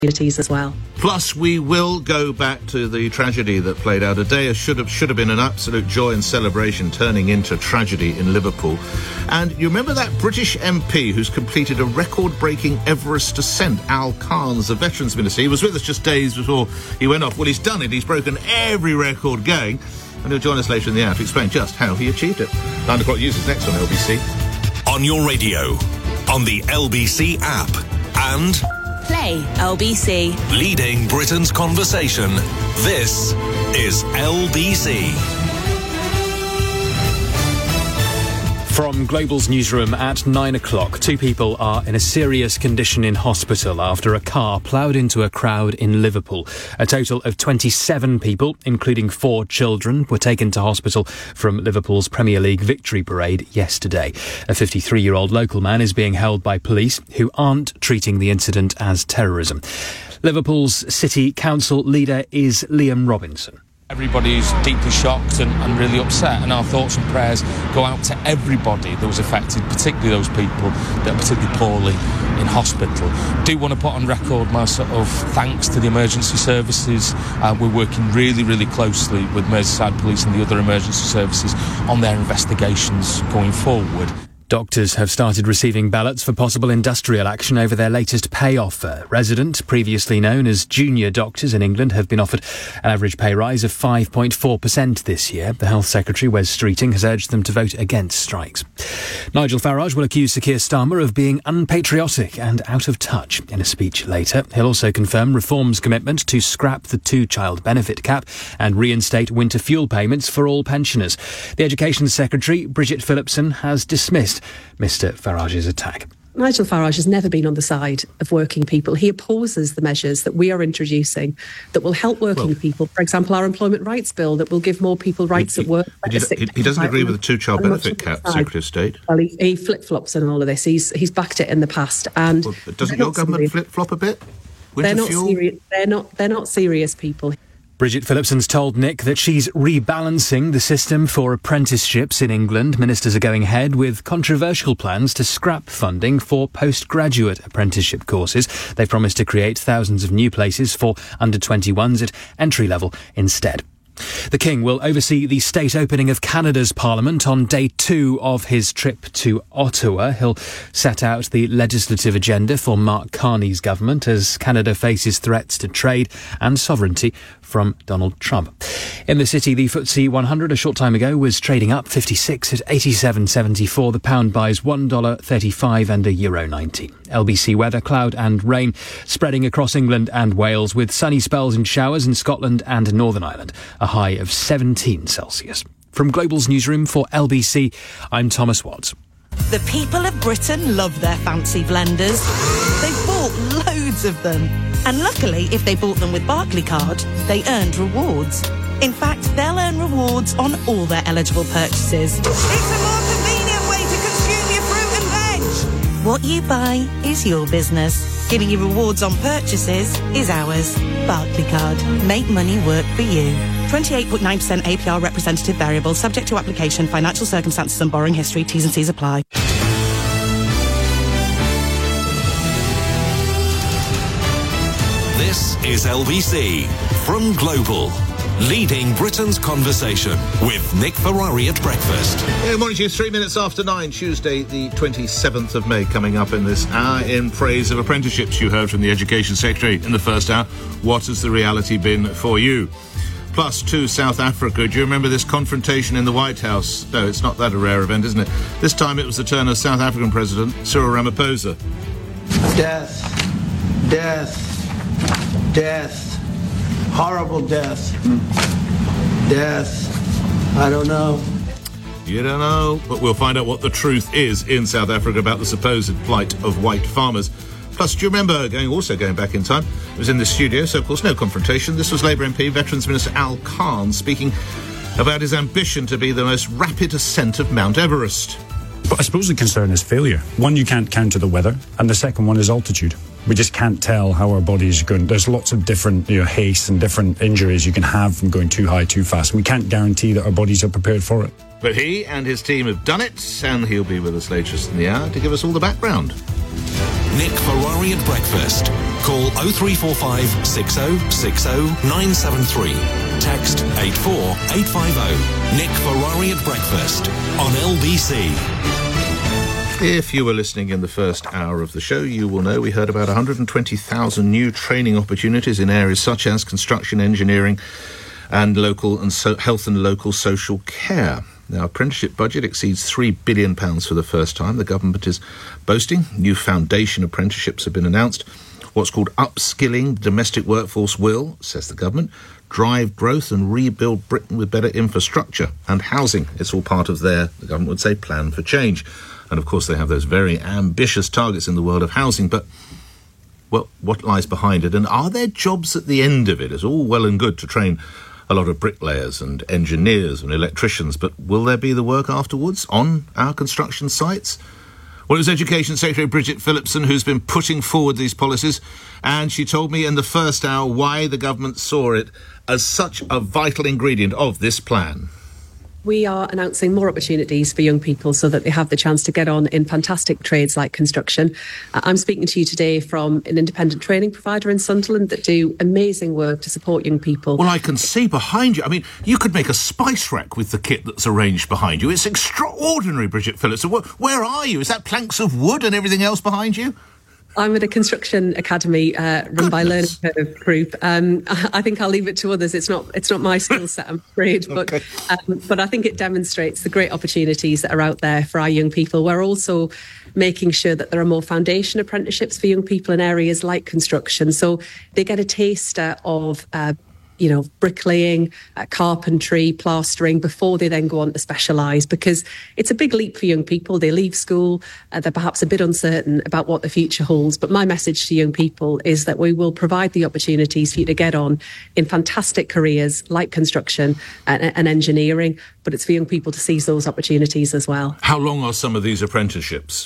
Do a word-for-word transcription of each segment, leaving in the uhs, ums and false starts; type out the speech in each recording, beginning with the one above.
communities as well. Plus, we will go back to the tragedy that played out. A day should have should have been an absolute joy and celebration, turning into tragedy in Liverpool. And you remember that British M P who's completed a record-breaking Everest ascent, Al Khan's, the Veterans Minister. He was with us just days before he went off. Well, he's done it. He's broken every record going. And he'll join us later in the hour to explain just how he achieved it. Nine o'clock news is next on L B C. On your radio, on the L B C app, and Play L B C. Leading Britain's conversation. This is L B C. From Global's newsroom at nine o'clock, two people are in a serious condition in hospital after a car ploughed into a crowd in Liverpool. A total of twenty-seven people, including four children, were taken to hospital from Liverpool's Premier League victory parade yesterday. A fifty-three-year-old local man is being held by police who aren't treating the incident as terrorism. Liverpool's City Council leader is Liam Robinson. Everybody's deeply shocked and, and really upset, and our thoughts and prayers go out to everybody that was affected, particularly those people that are particularly poorly in hospital. I do want to put on record my sort of thanks to the emergency services. Uh, we're working really, really closely with Merseyside Police and the other emergency services on their investigations going forward. Doctors have started receiving ballots for possible industrial action over their latest pay offer. Resident, previously known as junior doctors in England, have been offered an average pay rise of five point four percent this year. The Health Secretary, Wes Streeting, has urged them to vote against strikes. Nigel Farage will accuse Sir Keir Starmer of being unpatriotic and out of touch in a speech later. He'll also confirm Reform's commitment to scrap the two-child benefit cap and reinstate winter fuel payments for all pensioners. The Education Secretary, Bridget Phillipson, has dismissed Mr Farage's attack. Nigel Farage has never been on the side of working people. He opposes the measures that we are introducing that will help working well, people. For example, our Employment Rights Bill that will give more people rights he, at work. He, he, he doesn't agree with the two-child benefit cap, Secretary of State. Well, he, he flip-flops on all of this. He's he's backed it in the past. And well, doesn't your government flip-flop a bit? Winter they're not fuel? serious. They're not. They're not serious people. Bridget Phillipson's told Nick that she's rebalancing the system for apprenticeships in England. Ministers are going ahead with controversial plans to scrap funding for postgraduate apprenticeship courses. They promised to create thousands of new places for under twenty-ones at entry level instead. The King will oversee the state opening of Canada's Parliament on day two of his trip to Ottawa. He'll set out the legislative agenda for Mark Carney's government as Canada faces threats to trade and sovereignty from Donald Trump. In the city, the F T S E one hundred a short time ago was trading up fifty-six at eighty-seven seventy-four. The pound buys one dollar thirty-five and a euro ninety. L B C weather, cloud and rain spreading across England and Wales with sunny spells and showers in Scotland and Northern Ireland. A high of seventeen Celsius. From Global's newsroom for L B C, I'm Thomas Watts. The people of Britain love their fancy blenders. They've bought loads of them. And luckily, if they bought them with Barclaycard, they earned rewards. In fact, they'll earn rewards on all their eligible purchases. It's a more convenient way to consume your fruit and veg. What you buy is your business. Giving you rewards on purchases is ours. Barclaycard. Make money work for you. twenty-eight point nine percent A P R representative variable, subject to application, financial circumstances and borrowing history. T's and C's apply. This is L B C from Global. Leading Britain's conversation with Nick Ferrari at breakfast. Good morning to you. Three minutes after nine, Tuesday, the twenty-seventh of May, coming up in this hour in praise of apprenticeships. You heard from the Education Secretary in the first hour. What has the reality been for you? Plus, to South Africa. Do you remember this confrontation in the White House? No, it's not that a rare event, isn't it? This time it was the turn of South African President Cyril Ramaphosa. Death. Death. Death. Horrible death. Death. I don't know. You don't know, but we'll find out what the truth is in South Africa about the supposed plight of white farmers. Plus, do you remember, going also going back in time, it was in the studio, so of course no confrontation. This was Labour M P, Veterans Minister Al Khan, speaking about his ambition to be the most rapid ascent of Mount Everest. But I suppose the concern is failure. One, you can't counter the weather, and the second one is altitude. We just can't tell how our bodies are going. There's lots of different, you know, haste and different injuries you can have from going too high, too fast. We can't guarantee that our bodies are prepared for it. But he and his team have done it, and he'll be with us later in the hour to give us all the background. Nick Ferrari at breakfast Call oh three four five, six oh six oh, nine seven three. Text eight four eight five oh. Nick Ferrari at breakfast on L B C. If you were listening in the first hour of the show, you will know we heard about one hundred twenty thousand new training opportunities in areas such as construction, engineering and local and so health and local social care. Now, apprenticeship budget exceeds three billion pounds for the first time. The government is boasting new foundation apprenticeships have been announced. What's called upskilling the domestic workforce will, says the government, drive growth and rebuild Britain with better infrastructure and housing. It's all part of their, the government would say, plan for change. And, of course, they have those very ambitious targets in the world of housing. But, well, what lies behind it? And are there jobs at the end of it? It's all well and good to train a lot of bricklayers and engineers and electricians, but will there be the work afterwards on our construction sites? Well, it was Education Secretary Bridget Phillipson who's been putting forward these policies, and she told me in the first hour why the government saw it as such a vital ingredient of this plan. We are announcing more opportunities for young people so that they have the chance to get on in fantastic trades like construction. Uh, I'm speaking to you today from an independent training provider in Sunderland that do amazing work to support young people. Well, I can see behind you. I mean, you could make a spice rack with the kit that's arranged behind you. It's extraordinary, Bridget Phillips. Where, where are you? Is that planks of wood and everything else behind you? I'm at a construction academy uh, run by Learning Curve Group. Um, I think I'll leave it to others. It's not it's not my skill set, I'm afraid. But okay. um, but I think it demonstrates the great opportunities that are out there for our young people. We're also making sure that there are more foundation apprenticeships for young people in areas like construction, so they get a taster of Uh, you know, bricklaying, uh, carpentry, plastering, before they then go on to specialise, because it's a big leap for young people. They leave school, uh, they're perhaps a bit uncertain about what the future holds. But my message to young people is that we will provide the opportunities for you to get on in fantastic careers like construction and, and engineering, but it's for young people to seize those opportunities as well. How long are some of these apprenticeships?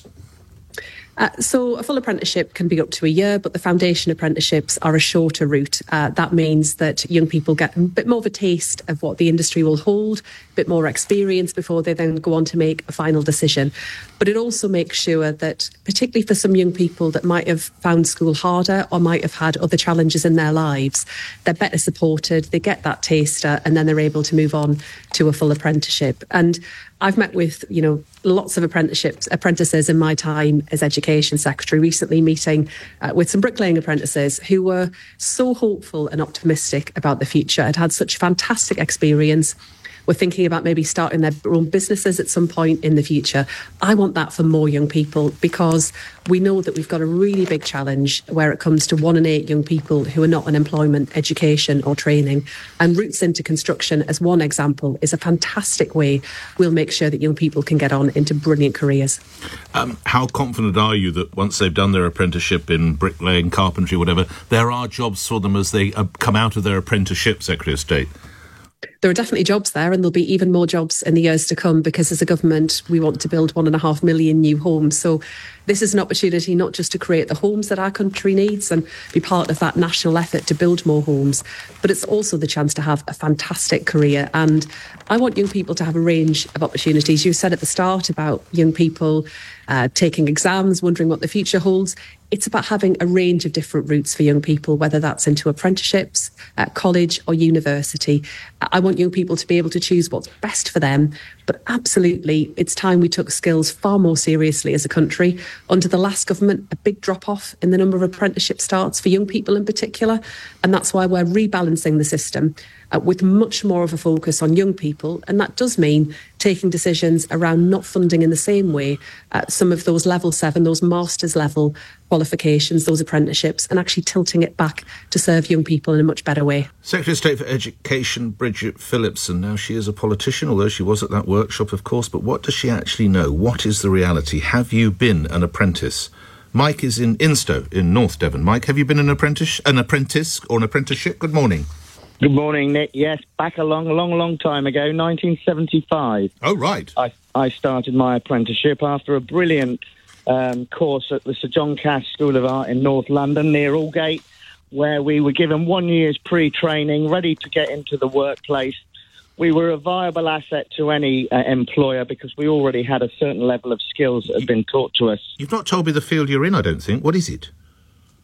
Uh, so a full apprenticeship can be up to a year, but the foundation apprenticeships are a shorter route. Uh, that means that young people get a bit more of a taste of what the industry will hold, a bit more experience before they then go on to make a final decision. But it also makes sure that, particularly for some young people that might have found school harder or might have had other challenges in their lives, they're better supported, they get that taster, and then they're able to move on to a full apprenticeship. And I've met with, you know, lots of apprenticeships, apprentices in my time as Education Secretary, recently meeting uh, with some bricklaying apprentices who were so hopeful and optimistic about the future, had had such fantastic experience, were thinking about maybe starting their own businesses at some point in the future. I want that for more young people, because we know that we've got a really big challenge where it comes to one in eight young people who are not in employment, education or training. And routes into construction, as one example, is a fantastic way we'll make sure that young people can get on into brilliant careers. Um, how confident are you that once they've done their apprenticeship in bricklaying, carpentry, whatever, there are jobs for them as they uh, come out of their apprenticeship, Secretary of State? There are definitely jobs there, and there'll be even more jobs in the years to come, because as a government, we want to build one and a half million new homes. So this is an opportunity not just to create the homes that our country needs and be part of that national effort to build more homes, but it's also the chance to have a fantastic career. And I want young people to have a range of opportunities. You said at the start about young people uh, taking exams, wondering what the future holds. It's about having a range of different routes for young people, whether that's into apprenticeships, uh, college or university. I want young people to be able to choose what's best for them. But absolutely, it's time we took skills far more seriously as a country. Under the last government, a big drop-off in the number of apprenticeship starts for young people in particular. And that's why we're rebalancing the system uh, with much more of a focus on young people. And that does mean taking decisions around not funding in the same way uh, some of those level seven, those master's level qualifications, those apprenticeships, and actually tilting it back to serve young people in a much better way. Secretary of State for Education, Bridget Phillipson. Now, she is a politician, although she was at that workshop, of course, but what does she actually know? What is the reality? Have you been an apprentice? Mike is in Instow in North Devon. Mike, have you been an apprentice, an apprentice or an apprenticeship? Good morning. Good morning, Nick. Yes, back a long, long, long time ago, nineteen seventy-five. Oh, right. I, I started my apprenticeship after a brilliant um, course at the Sir John Cash School of Art in North London, near Aldgate, where we were given one year's pre-training, ready to get into the workplace. We were a viable asset to any uh, employer because we already had a certain level of skills that had been taught to us. You've not told me the field you're in, I don't think. What is it?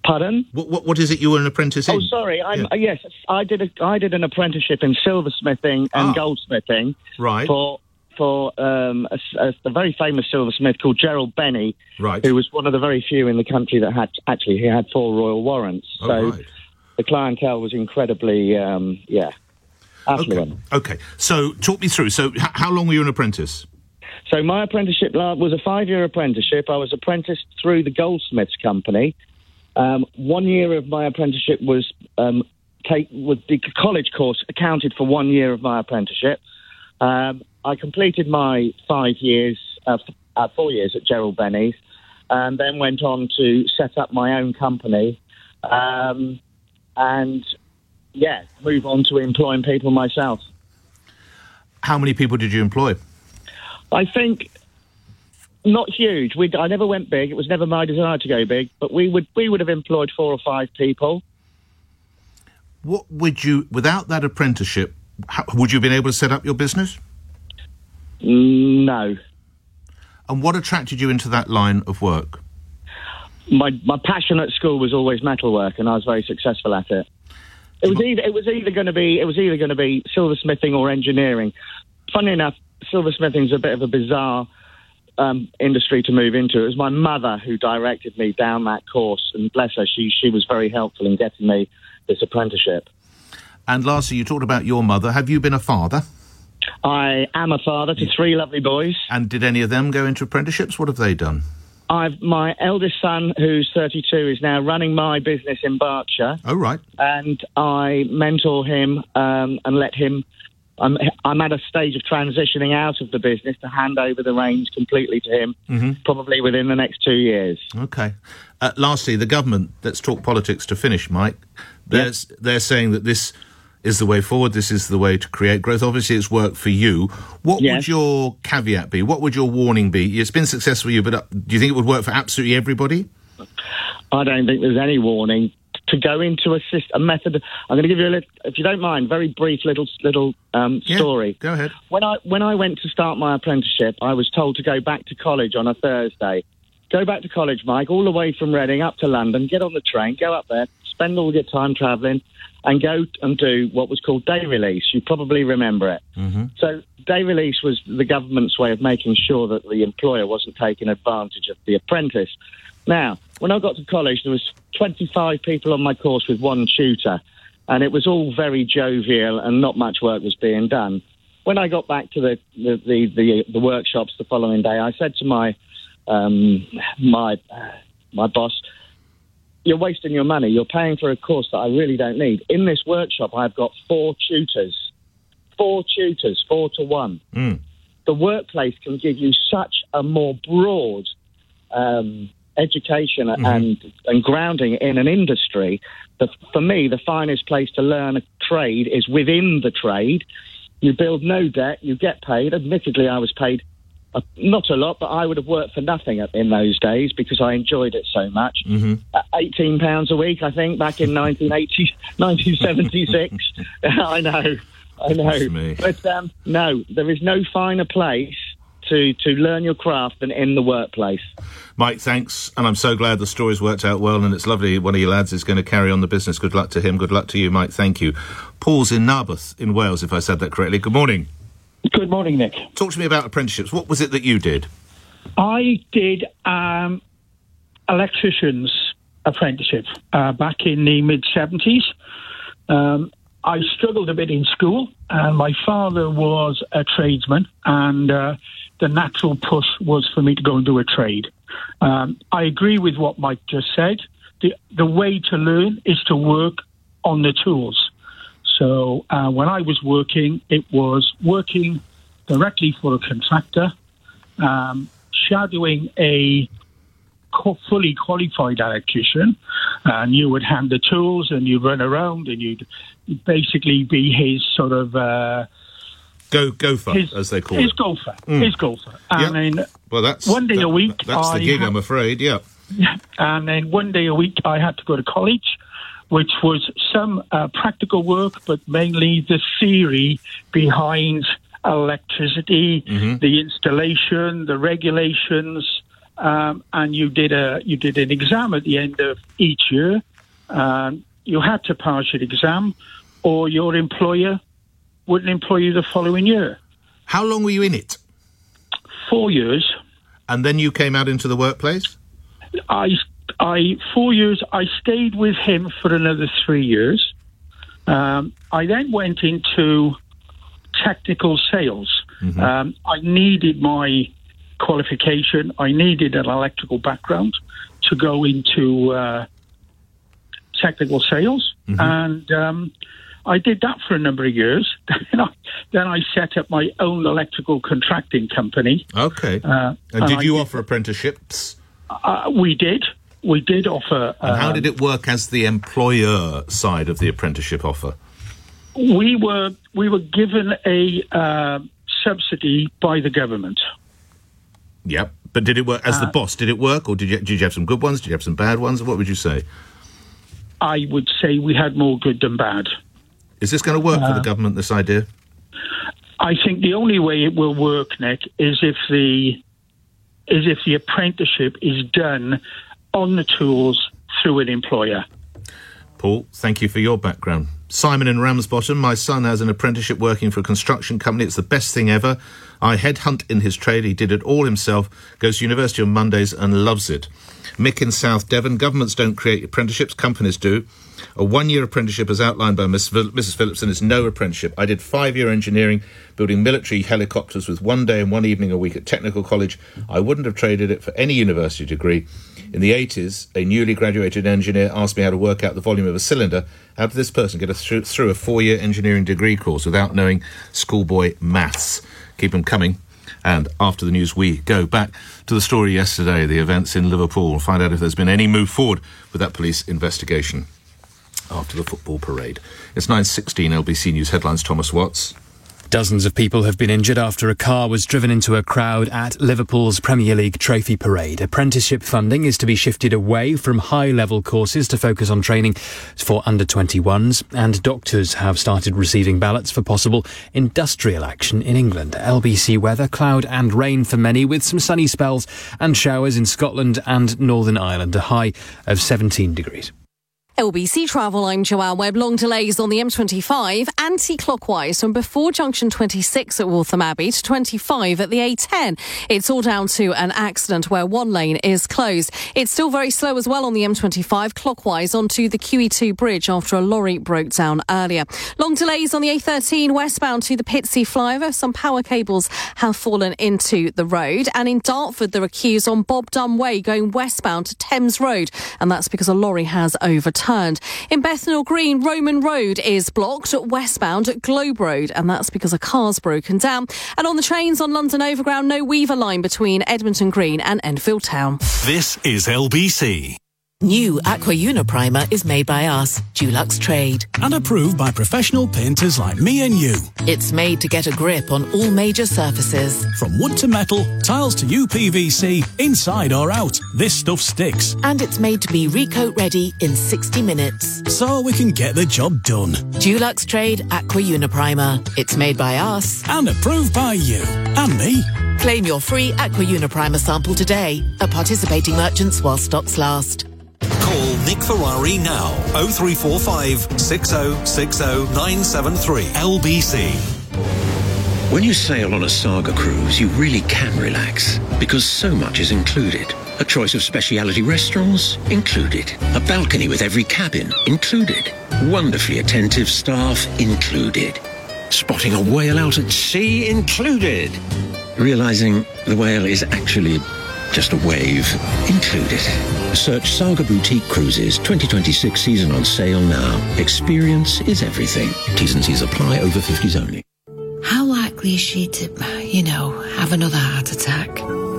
Pardon? What, what What is it you were an apprentice in? Oh, sorry. I'm, Yeah. uh, yes, I did. A, I did an apprenticeship in silversmithing and Ah. goldsmithing. Right. For for um, a, a, a very famous silversmith called Gerald Benny. Right. Who was one of the very few in the country that had actually he had four royal warrants. Oh, so right. the clientele was incredibly, um, yeah, affluent. Okay. So talk me through. So h- how long were you an apprentice? So my apprenticeship la- was a five-year apprenticeship. I was apprenticed through the Goldsmiths Company. Um, one year of my apprenticeship was um, take with the college course accounted for one year of my apprenticeship. Um, I completed my five years, uh, f- uh, four years at Gerald Benny's, and then went on to set up my own company, um, and yeah, move on to employing people myself. How many people did you employ? I think not huge. We I never went big. It was never my desire to go big, but we would we would have employed four or five people. What would you, without that apprenticeship, how, would you have been able to set up your business? No. And what attracted you into that line of work? My my passion at school was always metalwork, and I was very successful at it. It was either it was either going to be it was either going to be silversmithing or engineering. Funny enough, silversmithing is a bit of a bizarre um, industry to move into. It was my mother who directed me down that course, and bless her, she she was very helpful in getting me this apprenticeship. And lastly, you talked about your mother. Have you been a father? I am a father to three lovely boys. And did any of them go into apprenticeships? What have they done? I've my eldest son, who's thirty-two, is now running my business in Berkshire. Oh, right. And I mentor him um, and let him. I'm, I'm at a stage of transitioning out of the business to hand over the reins completely to him, Mm-hmm. probably within the next two years. Okay. Uh, lastly, the government, let's talk politics to finish, Mike. They're, Yes. they're saying that this is the way forward, this is the way to create growth. Obviously, it's worked for you. What Yes. would your caveat be? What would your warning be? It's been successful for you, but uh, do you think it would work for absolutely everybody? I don't think there's any warning. To go into a, syst- a method, I'm going to give you a little, if you don't mind, very brief little little um, Yeah, story. go ahead. When I when I went to start my apprenticeship, I was told to go back to college on a Thursday. Go back to college, Mike, all the way from Reading up to London. Get on the train, go up there, spend all your time travelling, and go and do what was called day release. You probably remember it. Mm-hmm. So day release was the government's way of making sure that the employer wasn't taking advantage of the apprentice. Now, when I got to college, there was twenty-five people on my course with one tutor, and it was all very jovial and not much work was being done. When I got back to the the, the, the, the workshops the following day, I said to my um, my my boss, "You're wasting your money. You're paying for a course that I really don't need. In this workshop, I've got four tutors, four tutors, four to one. Mm. The workplace can give you such a more broad um, education Mm-hmm. and and grounding in an industry. The, for me, the finest place to learn a trade is within the trade. You build no debt, you get paid. Admittedly, I was paid uh, not a lot, but I would have worked for nothing in those days because I enjoyed it so much. Mm-hmm. Uh, eighteen pounds a week, I think, back in nineteen eighty, nineteen seventy-six. I know, I Goodness know. me. But um, no, there is no finer place to, to learn your craft than in the workplace. Mike, thanks, and I'm so glad the story's worked out well, and it's lovely one of your lads is going to carry on the business. Good luck to him. Good luck to you, Mike. Thank you. Paul's in Narberth in Wales, if I said that correctly. Good morning. Good morning, Nick. Talk to me about apprenticeships. What was it that you did? I did um, electrician's apprenticeship uh, back in the mid-seventies. Um, I struggled a bit in school, and my father was a tradesman, and uh, the natural push was for me to go and do a trade. Um, I agree with what Mike just said. The, the way to learn is to work on the tools. So uh, when I was working, it was working directly for a contractor, um, shadowing a co- fully qualified electrician, and you would hand the tools and you'd run around and you'd basically be his sort of... Uh, Go gopher, his, as they call his it. Gopher, Mm. his gopher. And Yep. then Well, that's one day that- a week... That's I the gig, had- I'm afraid, yeah. And then one day a week I had to go to college, which was some uh, practical work, but mainly the theory behind electricity, Mm-hmm. the installation, the regulations, um, and you did a you did an exam at the end of each year. Um, you had to pass your exam, or your employer wouldn't employ you the following year. How long were you in it? Four years. And then you came out into the workplace? I, I, four years. I stayed with him for another three years. Um, I then went into technical sales. Mm-hmm. Um, I needed my qualification. I needed an electrical background to go into uh, technical sales. Mm-hmm. And um, I did that for a number of years. then, I, then I set up my own electrical contracting company. Okay. Uh, and did and you did, offer apprenticeships? Uh, we did. We did offer... And how um, did it work as the employer side of the apprenticeship offer? We were we were given a uh, subsidy by the government. Yep. But did it work as uh, the boss? Did it work, or did you, did you have some good ones? Did you have some bad ones? What would you say? I would say we had more good than bad. Is this going to work uh, for the government, this idea? I think the only way it will work, Nick, is if the is if the apprenticeship is done on the tools through an employer. Paul, thank you for your background. Simon in Ramsbottom, my son has an apprenticeship working for a construction company. It's the best thing ever. I headhunt in his trade. He did it all himself, goes to university on Mondays and loves it. Mick in South Devon, governments don't create apprenticeships, companies do. A one-year apprenticeship as outlined by Missus Phillipson is no apprenticeship. I did five-year engineering, building military helicopters with one day and one evening a week at Technical College. I wouldn't have traded it for any university degree. In the eighties, a newly graduated engineer asked me how to work out the volume of a cylinder. How did this person get a th- through a four-year engineering degree course without knowing schoolboy maths? Keep them coming. And after the news, we go back to the story yesterday, the events in Liverpool, and find out if there's been any move forward with that police investigation after the football parade. It's nine sixteen, L B C News headlines, Thomas Watts. Dozens of people have been injured after a car was driven into a crowd at Liverpool's Premier League trophy parade. Apprenticeship funding is to be shifted away from high-level courses to focus on training for under twenty-ones, and doctors have started receiving ballots for possible industrial action in England. L B C weather, cloud and rain for many, with some sunny spells and showers in Scotland and Northern Ireland, a high of seventeen degrees. L B C Travel, I'm Joanne Webb. Long delays on the M twenty-five, anti-clockwise from before junction twenty-six at Waltham Abbey to twenty-five at the A ten. It's all down to an accident where one lane is closed. It's still very slow as well on the M twenty-five, clockwise onto the Q E two bridge after a lorry broke down earlier. Long delays on the A thirteen westbound to the Pitsea flyover. Some power cables have fallen into the road. And in Dartford, there are queues on Bob Dunn Way going westbound to Thames Road. And that's because a lorry has overturned. In Bethnal Green, Roman Road is blocked westbound at Globe Road, and that's because a car's broken down. And on the trains on London Overground, no Weaver line between Edmonton Green and Enfield Town. This is L B C. New Aqua Uniprimer is made by us, Dulux Trade. And approved by professional painters like me and you. It's made to get a grip on all major surfaces. From wood to metal, tiles to U P V C, inside or out, this stuff sticks. And it's made to be recoat ready in sixty minutes. So we can get the job done. Dulux Trade Aqua Uniprimer. It's made by us. And approved by you. And me. Claim your free Aqua Uniprimer sample today at participating merchants while stocks last. Call Nick Ferrari now. oh three four five, six oh six oh, nine seven three. L B C. When you sail on a Saga cruise, you really can relax, because so much is included. A choice of specialty restaurants? Included. A balcony with every cabin? Included. Wonderfully attentive staff? Included. Spotting a whale out at sea? Included. Realizing the whale is actually just a wave? Included. Search Saga Boutique Cruises twenty twenty-six season on sale now. Experience is everything. T's and C's apply, over fifties only. How likely is she to, you know, have another heart attack?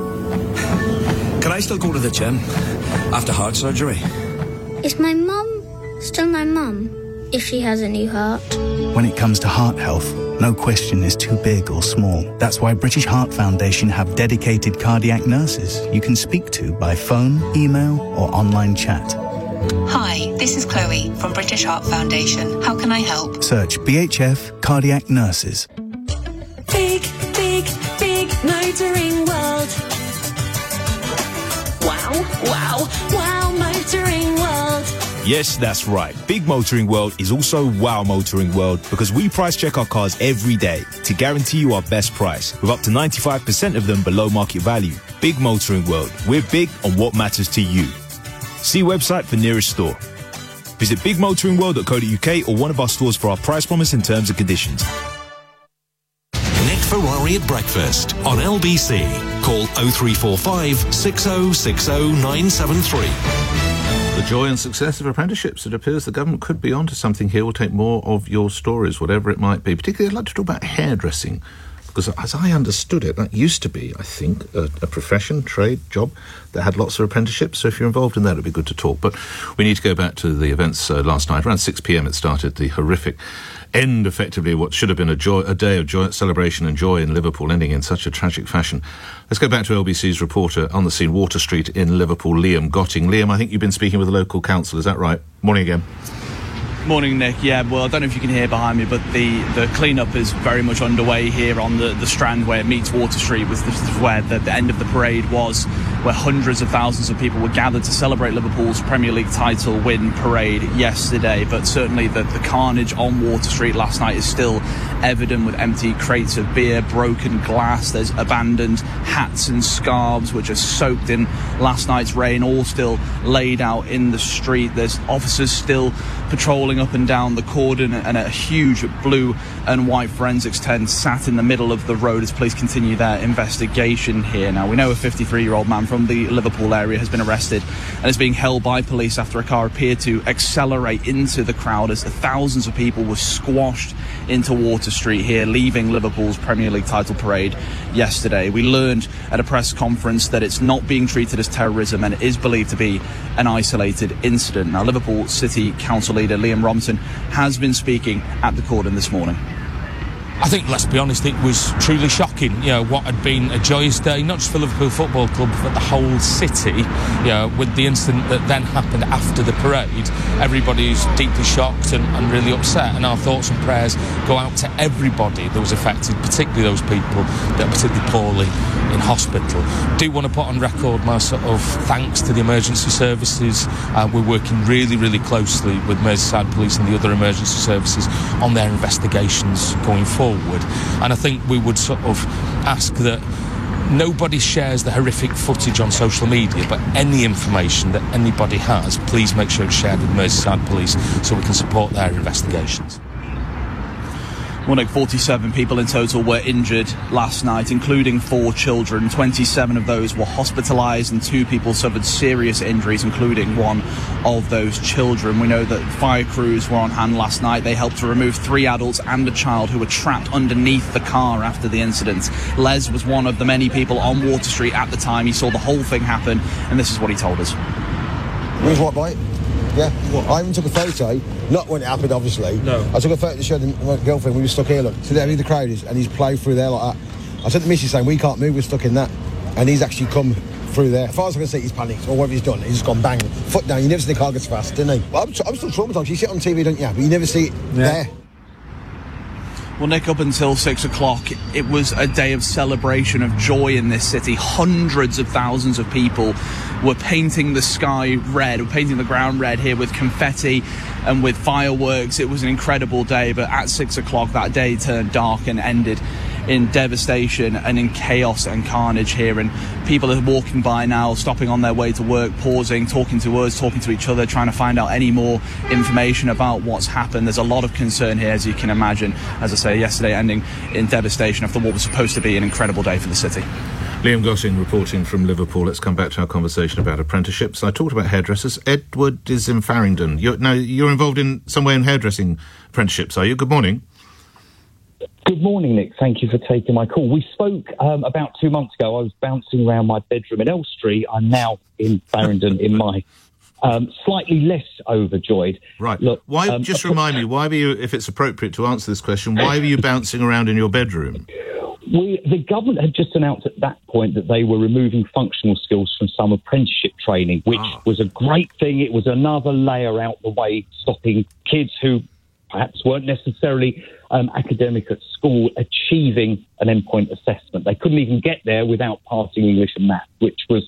Can I still go to the gym after heart surgery? Is my mum still my mum if she has a new heart? When it comes to heart health, no question is too big or small. That's why British Heart Foundation have dedicated cardiac nurses you can speak to by phone, email or online chat. Hi, this is Chloe from British Heart Foundation. How can I help? Search B H F Cardiac Nurses. Big, big, big motoring world. Wow, wow, wow, Motoring World. Yes, that's right. Big Motoring World is also Wow Motoring World because we price check our cars every day to guarantee you our best price with up to ninety-five percent of them below market value. Big Motoring World. We're big on what matters to you. See website for nearest store. Visit big motoring world dot co dot uk or one of our stores for our price promise and terms and conditions. Nick Ferrari at breakfast on L B C. Call oh three four five, six oh six oh, nine seven three. The joy and success of apprenticeships. It appears the government could be onto something here. We'll take more of your stories, whatever it might be. Particularly, I'd like to talk about hairdressing, because as I understood it, that used to be, I think, a, a profession, trade, job that had lots of apprenticeships. So if you're involved in that, it'd be good to talk. But we need to go back to the events uh, last night. Around six p.m. it started, the horrific end, effectively, what should have been a joy, a day of joy, celebration and joy in Liverpool, ending in such a tragic fashion. Let's go back to L B C's reporter on the scene, Water Street in Liverpool, Liam Gotting. Liam, I think you've been speaking with the local council, is that right? Morning again. Morning, Nick. Yeah, well, I don't know if you can hear behind me, but the, the clean-up is very much underway here on the, the Strand where it meets Water Street, was where the, the end of the parade was, where hundreds of thousands of people were gathered to celebrate Liverpool's Premier League title win parade yesterday. But certainly the, the carnage on Water Street last night is still evident, with empty crates of beer, broken glass. There's abandoned hats and scarves which are soaked in last night's rain, all still laid out in the street. There's officers still patrolling up and down the cordon, and a huge blue and white forensics tent sat in the middle of the road as police continue their investigation here. Now, we know a fifty-three-year-old man from the Liverpool area has been arrested and is being held by police after a car appeared to accelerate into the crowd as thousands of people were squashed into Water Street here, leaving Liverpool's Premier League title parade yesterday. We learned at a press conference that it's not being treated as terrorism and is believed to be an isolated incident. Now, Liverpool City Council leader Liam Robson has been speaking at the cordon this morning. I think, let's be honest, it was truly shocking. You know, what had been a joyous day, not just for Liverpool Football Club, but the whole city. You know, with the incident that then happened after the parade, everybody's deeply shocked and, and really upset. And our thoughts and prayers go out to everybody that was affected, particularly those people that are particularly poorly in hospital. Do want to put on record my sort of thanks to the emergency services. Uh, we're working really, really closely with Merseyside Police and the other emergency services on their investigations going forward. And I think we would sort of ask that nobody shares the horrific footage on social media, but any information that anybody has, please make sure it's shared with Merseyside Police so we can support their investigations. Well, Nick, forty-seven people in total were injured last night, including four children. twenty-seven of those were hospitalised and two people suffered serious injuries, including one of those children. We know that fire crews were on hand last night. They helped to remove three adults and a child who were trapped underneath the car after the incident. Les was one of the many people on Water Street at the time. He saw the whole thing happen, and this is what he told us. Where's what, mate? Yeah, what? I even took a photo, not when it happened, obviously. No. I took a photo to show my girlfriend, we were stuck here, look. So there, the crowd is, and he's ploughed through there like that. I said to Missy saying, we can't move, we're stuck in that. And he's actually come through there. As far as I can see, he's panicked, or whatever he's done, he's just gone bang, foot down. You never see the car gets fast, didn't he? Well, I'm, I'm still traumatised. You see it on T V, don't you? But you never see it yeah. there. Well, Nick, up until six o'clock, it was a day of celebration, of joy in this city. Hundreds of thousands of people were painting the sky red, were painting the ground red here with confetti and with fireworks. It was an incredible day, but at six o'clock that day turned dark and ended in devastation and in chaos and carnage here. And people are walking by now, stopping on their way to work, pausing, talking to us, talking to each other, trying to find out any more information about what's happened. There's a lot of concern here, as you can imagine. As I say, yesterday ending in devastation after what was supposed to be an incredible day for the city. Liam Gotting reporting from Liverpool. Let's come back to our conversation about apprenticeships. I talked about hairdressers. Edward is in Farringdon. You're, now, you're involved in some way in hairdressing apprenticeships, are you? Good morning. Good morning, Nick. Thank you for taking my call. We spoke um, about two months ago. I was bouncing around my bedroom in Elm Street. I'm now in Farringdon in my um, slightly less overjoyed. Right. Look, why? Um, just remind me, why were you, if it's appropriate to answer this question, why were you bouncing around in your bedroom? We, the government had just announced at that point that they were removing functional skills from some apprenticeship training, which ah. was a great thing. It was another layer out the way, stopping kids who perhaps weren't necessarily um, academic at school achieving an endpoint assessment. They couldn't even get there without passing English and math, which was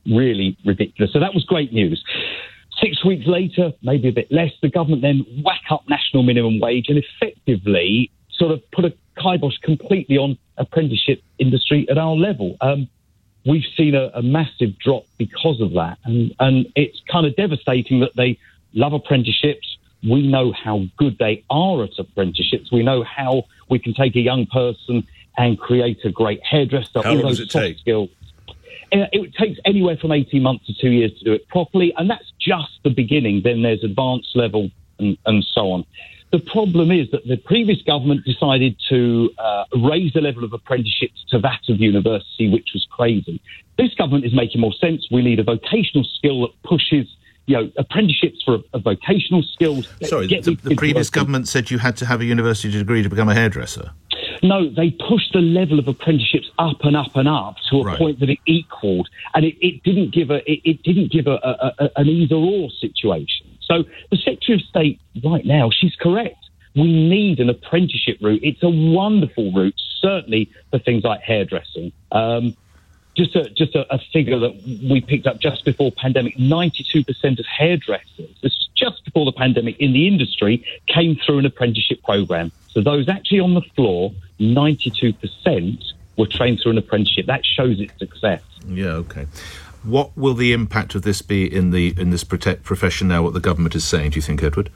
really ridiculous. So that was great news. Six weeks later, maybe a bit less, the government then whack up national minimum wage and effectively sort of put a kibosh completely on apprenticeship industry at our level. Um, we've seen a, a massive drop because of that. And, and it's kind of devastating that they love apprenticeships. We know how good they are at apprenticeships. We know how we can take a young person and create a great hairdresser. How long does it take? Skills. Uh, It takes anywhere from eighteen months to two years to do it properly, and that's just the beginning. Then there's advanced level and, and so on. The problem is that the previous government decided to uh, raise the level of apprenticeships to that of university, which was crazy. This government is making more sense. We need a vocational skill that pushes, you know, apprenticeships for a, a vocational skills. Sorry, the, the previous government said you had to have a university degree to become a hairdresser. No, they pushed the level of apprenticeships up and up and up to a Right. point that it equalled, and it, it didn't give a it, it didn't give a, a, a an either or situation. So the Secretary of State right now, she's correct. We need an apprenticeship route. It's a wonderful route, certainly for things like hairdressing. Um, just a just a, a figure that we picked up just before pandemic: ninety-two percent of hairdressers, this is just before the pandemic, in the industry came through an apprenticeship program. So those actually on the floor, ninety-two percent were trained through an apprenticeship. That shows its success. Yeah, okay. What will the impact of this be in the in this protect profession now, what the government is saying, do you think, Edward?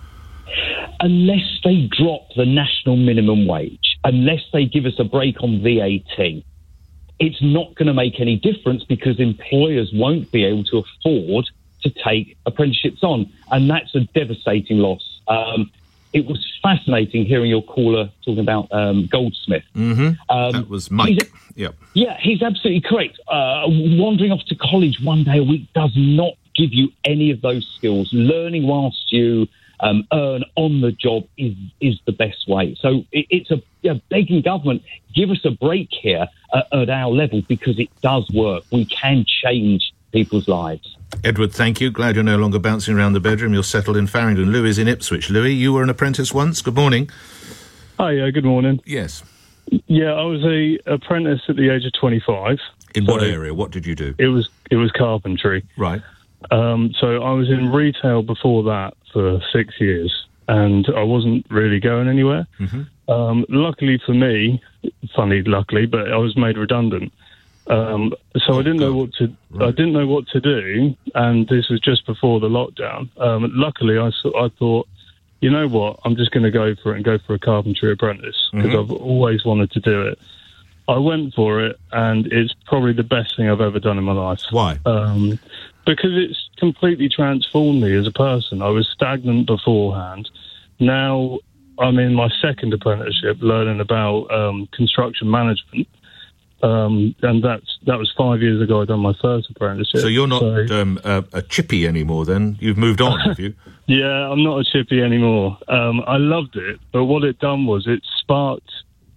Unless they drop the national minimum wage, unless they give us a break on V A T, it's not going to make any difference because employers won't be able to afford to take apprenticeships on. And that's a devastating loss. Um, it was fascinating hearing your caller talking about um, Goldsmith. Mm-hmm. Um, that was Mike. Yep. Yeah, he's absolutely correct. Uh, wandering off to college one day a week does not give you any of those skills. Learning whilst you um, earn on the job is is the best way. So it, it's a yeah, begging government, give us a break here uh, at our level because it does work. We can change people's lives. Edward, thank you. Glad you're no longer bouncing around the bedroom. You're settled in Farringdon. Louis is in Ipswich. Louis, you were an apprentice once. Good morning. Hi, uh, good morning. Yes. Yeah, I was a apprentice at the age of twenty-five. In So what area? What did you do? It was it was carpentry. Right. Um, so I was in retail before that for six years, and I wasn't really going anywhere. Mm-hmm. Um, luckily for me, funny luckily, but I was made redundant. Um, so I didn't know what to I didn't know what to do, and this was just before the lockdown. Um, luckily, I s- I thought, you know what, I'm just going to go for it and go for a carpentry apprentice because Mhm. I've always wanted to do it. I went for it, and it's probably the best thing I've ever done in my life. Why? Um, because it's completely transformed me as a person. I was stagnant beforehand. Now I'm in my second apprenticeship, learning about um, construction management. Um, and that's that was five years ago. I done my first apprenticeship. So you're not So- um, a, a chippy anymore then? You've moved on, have you? Yeah, I'm not a chippy anymore. Um, I loved it, but what it done was it sparked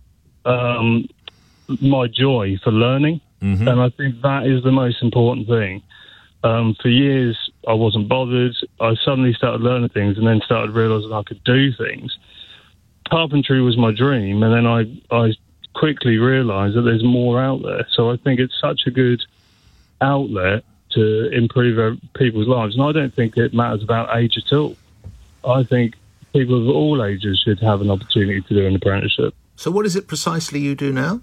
um, my joy for learning, Mhm. and I think that is the most important thing. Um, for years, I wasn't bothered. I suddenly started learning things, and then started realising I could do things. Carpentry was my dream, and then I I quickly realised that there's more out there. So I think it's such a good outlet to improve our- people's lives. And I don't think it matters about age at all. I think people of all ages should have an opportunity to do an apprenticeship. So what is it precisely you do now?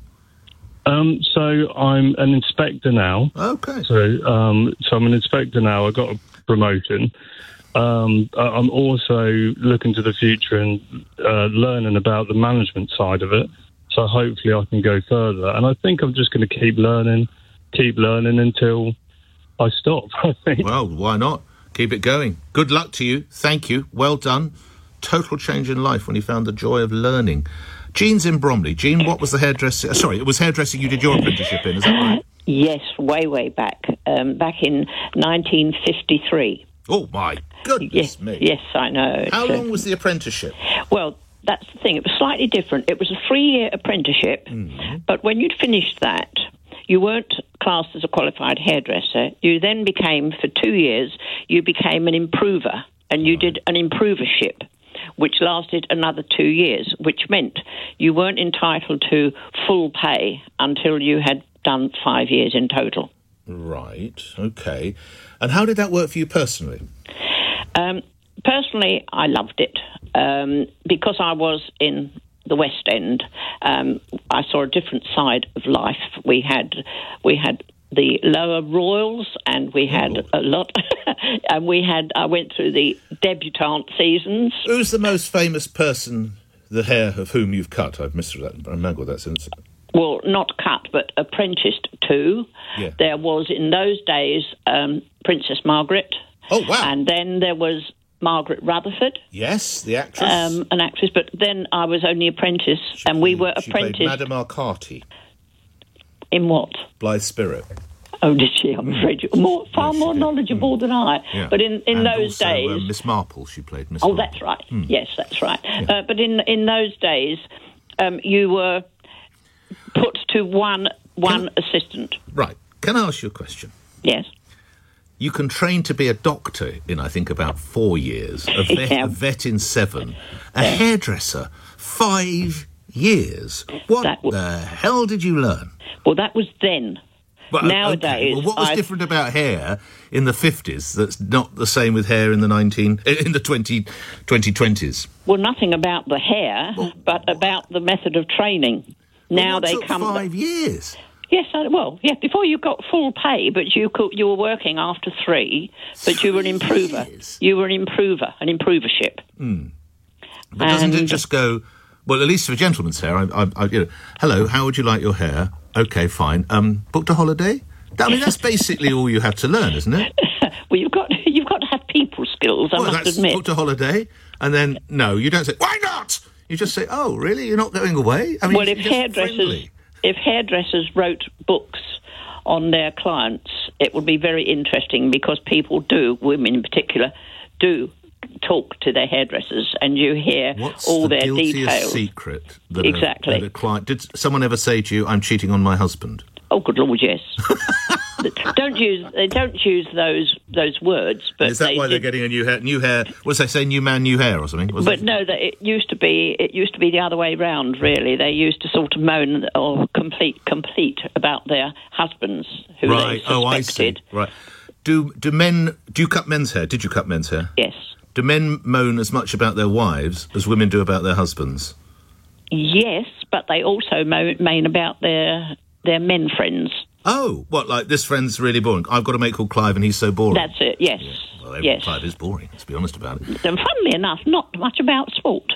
Um, so I'm an inspector now. Okay. So, um, so I'm an inspector now. I got a promotion. Um, I- I'm also looking to the future and uh, learning about the management side of it. So hopefully I can go further. And I think I'm just going to keep learning, keep learning until I stop, I think. Well, why not? Keep it going. Good luck to you. Thank you. Well done. Total change in life when you found the joy of learning. Jean's in Bromley. Jean, what was the hairdressing? Sorry, it was hairdressing you did your apprenticeship in, is that right? Yes, way, way back. Um, back in nineteen fifty-three. Oh, my goodness yes, me. Yes, I know. How It's, uh, long was the apprenticeship? Well, that's the thing. It was slightly different. It was a three-year apprenticeship, Mm-hmm. but when you'd finished that, you weren't classed as a qualified hairdresser. You then became, for two years, you became an improver, and you did an improvership, which lasted another two years, which meant you weren't entitled to full pay until you had done five years in total. Right, OK. And how did that work for you personally? Um, personally, I loved it um, because I was in the West End. Um, I saw a different side of life. We had we had the lower royals, and we had oh. a lot. and we had. I went through the debutante seasons. Who's the most famous person, the hair of whom you've cut? I've missed that. I mangled that since. Well, not cut, but apprenticed to. Yeah. There was, in those days, um, Princess Margaret. Oh, wow. And then there was Margaret Rutherford. Yes, the actress. Um, an actress, but then I was only apprentice, she and we were she apprenticed. She played Madame Arcati. In what? Blithe Spirit. Oh, did she? I'm afraid you're more, far yes, more knowledgeable mm. than I. Yeah. But in, in and those also, days... Uh, Miss Marple, she played Miss Oh, Marple. that's right. Mm. Yes, that's right. Yeah. Uh, but in, in those days, um, you were put to one one Can, assistant. Right. Can I ask you a question? Yes. You can train to be a doctor in, I think, about four years, a vet, yeah. a vet in seven, a yeah. hairdresser, five years. What w- the hell did you learn? Well, that was then. But, Nowadays... Okay. Well, what was I've... different about hair in the fifties that's not the same with hair in the nineteen in the twenty twenties? Well, nothing about the hair, well, but about the method of training. Now well, they took come five years. Yes, I, well, yeah. Before you got full pay, but you could, you were working after three, but three you were an improver. Years. You were an improver, an improvership. Mm. But doesn't and, it just go? Well, at least for gentlemen's hair, I, I, I, you know, hello, how would you like your hair? Okay, fine. Um, booked a holiday? I mean, that's basically all you have to learn, isn't it? Well, you've got you've got to have people skills. I well, must that's admit. Booked a holiday, and then no, you don't say why not. You just say, oh, really? You're not going away? I mean, well, if hairdressers friendly. if hairdressers wrote books on their clients, it would be very interesting because people do, women in particular, do talk to their hairdressers, and you hear What's all the their guiltiest details. Secret that exactly. A, that a client did someone ever say to you, "I'm cheating on my husband"? Oh, good Lord, yes. don't use they don't use those those words. But is that they why did, they're getting a new hair? New hair? What did they say? New man, new hair, or something? Was but it? no, that it used to be it used to be the other way round. Really, they used to sort of moan or complete complete about their husbands who right. they suspected. Oh, I see. Right. Do do men? Do you cut men's hair? Did you cut men's hair? Yes. Do men moan as much about their wives as women do about their husbands? Yes, but they also mo- moan about their their men friends. Oh, what, like this friend's really boring? I've got a mate called Clive and he's so boring. That's it, yes. Yeah. Well, yes. Clive is boring, let's be honest about it. And funnily enough, not much about sport.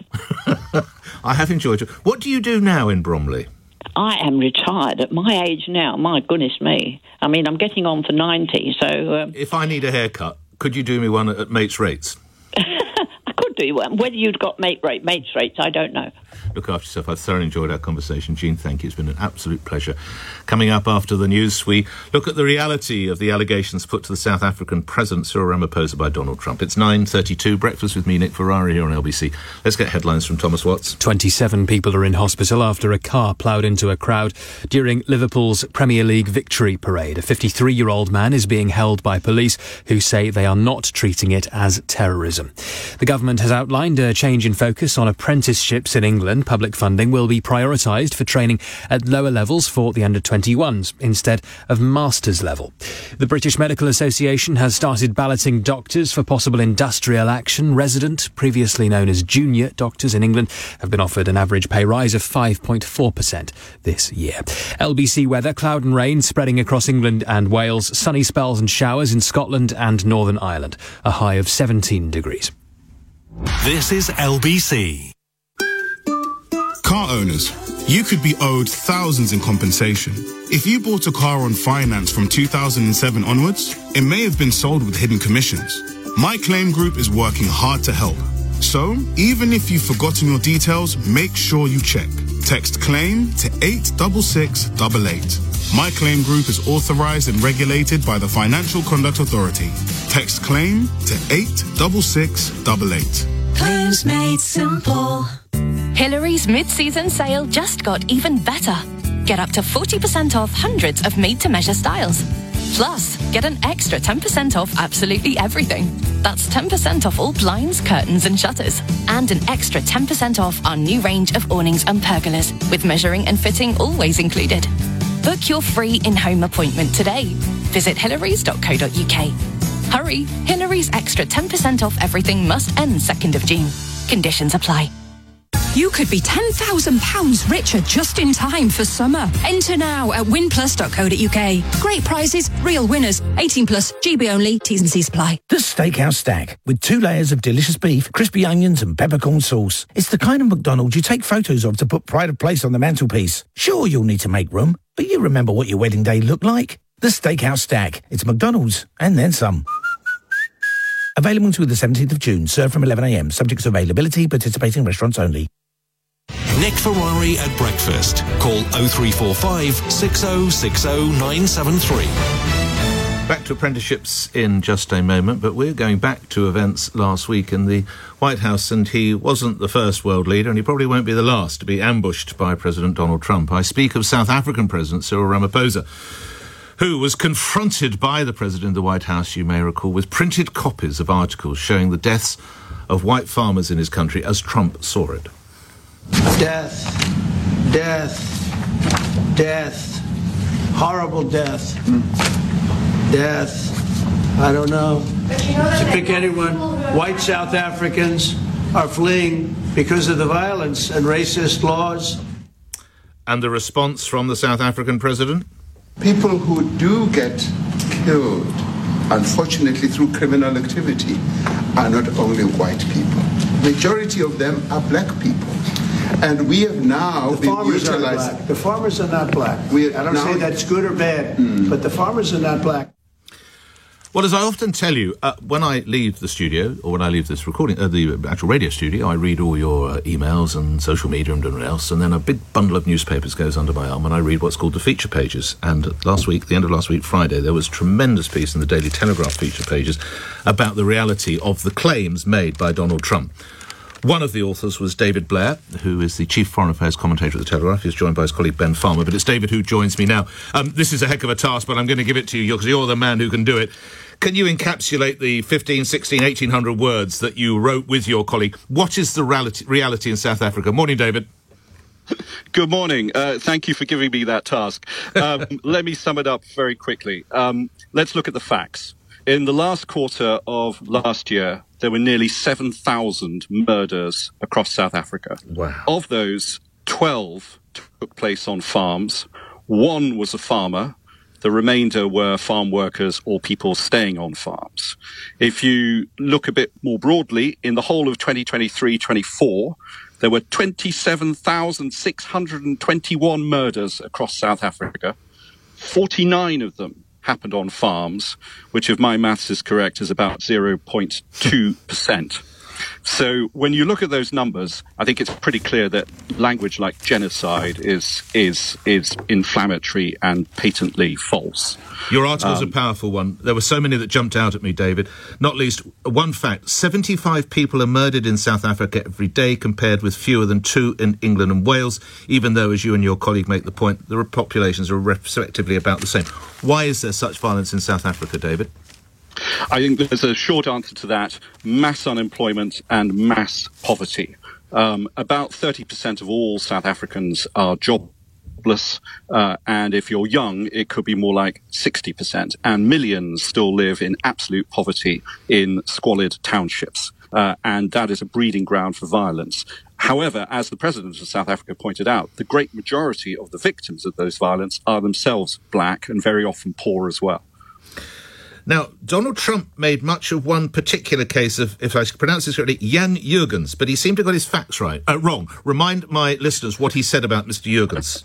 I have enjoyed it. What do you do now in Bromley? I am retired at my age now. My goodness me. I mean, I'm getting on for ninety, so... Um, if I need a haircut, could you do me one at, at Mates Rates? I could do one. Whether you'd got mate rate, Mates Rates, I don't know. Look after yourself. I've thoroughly enjoyed our conversation. Jean, thank you. It's been an absolute pleasure. Coming up after the news, we look at the reality of the allegations put to the South African President Cyril Ramaphosa by Donald Trump. It's nine thirty-two. Breakfast with me, Nick Ferrari, here on L B C. Let's get headlines from Thomas Watts. twenty-seven people are in hospital after a car ploughed into a crowd during Liverpool's Premier League victory parade. A fifty-three-year-old man is being held by police who say they are not treating it as terrorism. The government has outlined a change in focus on apprenticeships in England. Public funding will be prioritised for training at lower levels for the under twenty-ones instead of master's level. The British Medical Association has started balloting doctors for possible industrial action. Resident, previously known as junior doctors in England, have been offered an average pay rise of five point four percent this year. L B C weather, cloud and rain spreading across England and Wales. Sunny spells and showers in Scotland and Northern Ireland. A high of seventeen degrees. This is L B C. Car owners, you could be owed thousands in compensation. If you bought a car on finance from two thousand seven onwards, it may have been sold with hidden commissions. My Claim Group is working hard to help. So, even if you've forgotten your details, make sure you check. Text CLAIM to eight six six eight eight. My Claim Group is authorized and regulated by the Financial Conduct Authority. Text CLAIM to eight six six eight eight. Claims made simple. Hillary's mid-season sale just got even better. Get up to forty percent off hundreds of made-to-measure styles. Plus, get an extra ten percent off absolutely everything. That's ten percent off all blinds, curtains and shutters. And an extra ten percent off our new range of awnings and pergolas, with measuring and fitting always included. Book your free in-home appointment today. Visit hillarys dot co dot uk. Hurry! Hillary's extra ten percent off everything must end second of June. Conditions apply. You could be ten thousand pounds richer just in time for summer. Enter now at win plus dot co dot uk. Great prizes, real winners. eighteen plus, G B only, T's and C's apply. The Steakhouse Stack, with two layers of delicious beef, crispy onions and peppercorn sauce. It's the kind of McDonald's you take photos of to put pride of place on the mantelpiece. Sure, you'll need to make room, but you remember what your wedding day looked like. The Steakhouse Stack. It's McDonald's, and then some. Available until the seventeenth of June. Served from eleven a m. Subject to availability. Participating restaurants only. Nick Ferrari at breakfast. Call oh three four five, six oh six oh, nine seven three. Back to apprenticeships in just a moment, but we're going back to events last week in the White House, and he wasn't the first world leader, and he probably won't be the last to be ambushed by President Donald Trump. I speak of South African President Cyril Ramaphosa, who was confronted by the President in the White House, you may recall, with printed copies of articles showing the deaths of white farmers in his country as Trump saw it. Death, death, death, horrible death, death, I don't know. To pick anyone, white South Africans are fleeing because of the violence and racist laws. And the response from the South African president? People who do get killed, unfortunately through criminal activity, are not only white people. Majority of them are black people. And we have now the been farmers utilizing... are black. The farmers are not black. We I don't now... say that's good or bad, mm. but the farmers are not black. Well, as I often tell you, uh, when I leave the studio, or when I leave this recording, uh, the actual radio studio, I read all your uh, emails and social media and everything else, and then a big bundle of newspapers goes under my arm, and I read what's called the feature pages. And last week, the end of last week, Friday, there was a tremendous piece in the Daily Telegraph feature pages about the reality of the claims made by Donald Trump. One of the authors was David Blair, who is the chief foreign affairs commentator at the Telegraph. He's joined by his colleague Ben Farmer, but it's David who joins me now. Um, this is a heck of a task, but I'm going to give it to you because you're the man who can do it. Can you encapsulate the fifteen, sixteen, eighteen hundred words that you wrote with your colleague? What is the reality, reality in South Africa? Morning, David. Good morning. Uh, thank you for giving me that task. Um, let me sum it up very quickly. Um, let's look at the facts. In the last quarter of last year, there were nearly seven thousand murders across South Africa. Wow. Of those, twelve took place on farms. One was a farmer. The remainder were farm workers or people staying on farms. If you look a bit more broadly, in the whole of twenty twenty-three twenty-four, there were twenty-seven thousand six hundred twenty-one murders across South Africa. forty-nine of them happened on farms, which, if my maths is correct, is about zero point two percent. So when you look at those numbers, I think it's pretty clear that language like genocide is is is inflammatory and patently false. Your article was Um, a powerful one. There were so many that jumped out at me, David. Not least one fact: seventy-five people are murdered in South Africa every day, compared with fewer than two in England and Wales, even though, as you and your colleague make the point, the populations are respectively about the same. Why is there such violence in South Africa, David? I think there's a short answer to that: mass unemployment and mass poverty. Um, about thirty percent of all South Africans are jobless, uh, and if you're young, it could be more like sixty percent. And millions still live in absolute poverty in squalid townships, uh, and that is a breeding ground for violence. However, as the President of South Africa pointed out, the great majority of the victims of those violence are themselves black and very often poor as well. Now, Donald Trump made much of one particular case of, if I pronounce this correctly, Jan Jurgens, but he seemed to have got his facts right. Uh, wrong. Remind my listeners what he said about Mister Jurgens.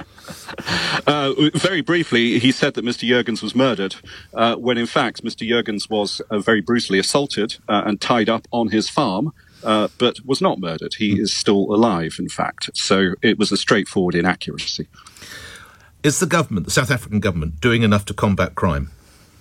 Uh, very briefly, he said that Mister Jurgens was murdered, uh, when in fact Mister Jurgens was uh, very brutally assaulted uh, and tied up on his farm, uh, but was not murdered. He mm. is still alive, in fact. So it was a straightforward inaccuracy. Is the government, the South African government, doing enough to combat crime?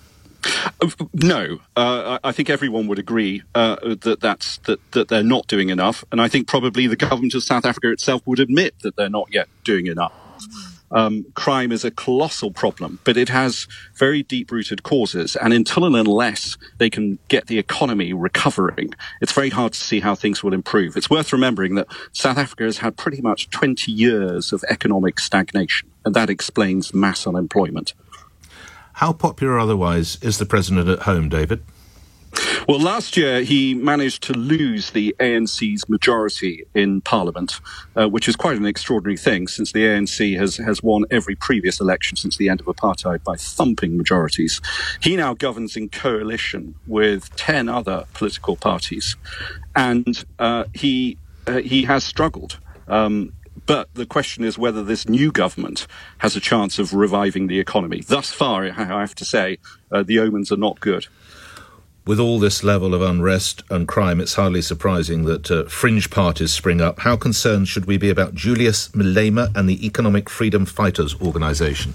No, uh, I think everyone would agree uh, that that's that, that they're not doing enough, and I think probably the government of South Africa itself would admit that they're not yet doing enough. Um, crime is a colossal problem, but it has very deep-rooted causes, and until and unless they can get the economy recovering, it's very hard to see how things will improve. It's worth remembering that South Africa has had pretty much twenty years of economic stagnation, and that explains mass unemployment. How popular otherwise is the president at home, David? Well, last year he managed to lose the A N C's majority in Parliament, uh, which is quite an extraordinary thing since the A N C has, has won every previous election since the end of apartheid by thumping majorities. He now governs in coalition with ten other political parties, and uh, he uh, he has struggled. Um, But the question is whether this new government has a chance of reviving the economy. Thus far, I have to say, uh, the omens are not good. With all this level of unrest and crime, it's hardly surprising that uh, fringe parties spring up. How concerned should we be about Julius Malema and the Economic Freedom Fighters organisation?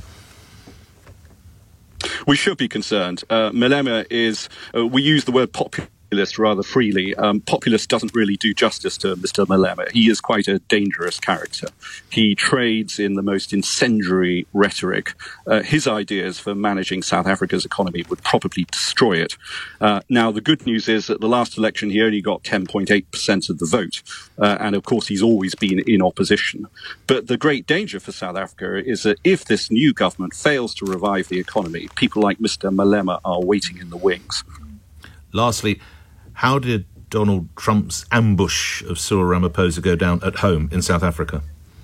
We should be concerned. Uh, Malema is, uh, we use the word popular rather freely. Um, populist doesn't really do justice to Mister Malema. He is quite a dangerous character. He trades in the most incendiary rhetoric. Uh, his ideas for managing South Africa's economy would probably destroy it. Uh, now, the good news is that the last election he only got ten point eight percent of the vote. Uh, and, of course, he's always been in opposition. But the great danger for South Africa is that if this new government fails to revive the economy, people like Mister Malema are waiting in the wings. Lastly, how did Donald Trump's ambush of Cyril Ramaphosa go down at home in South Africa?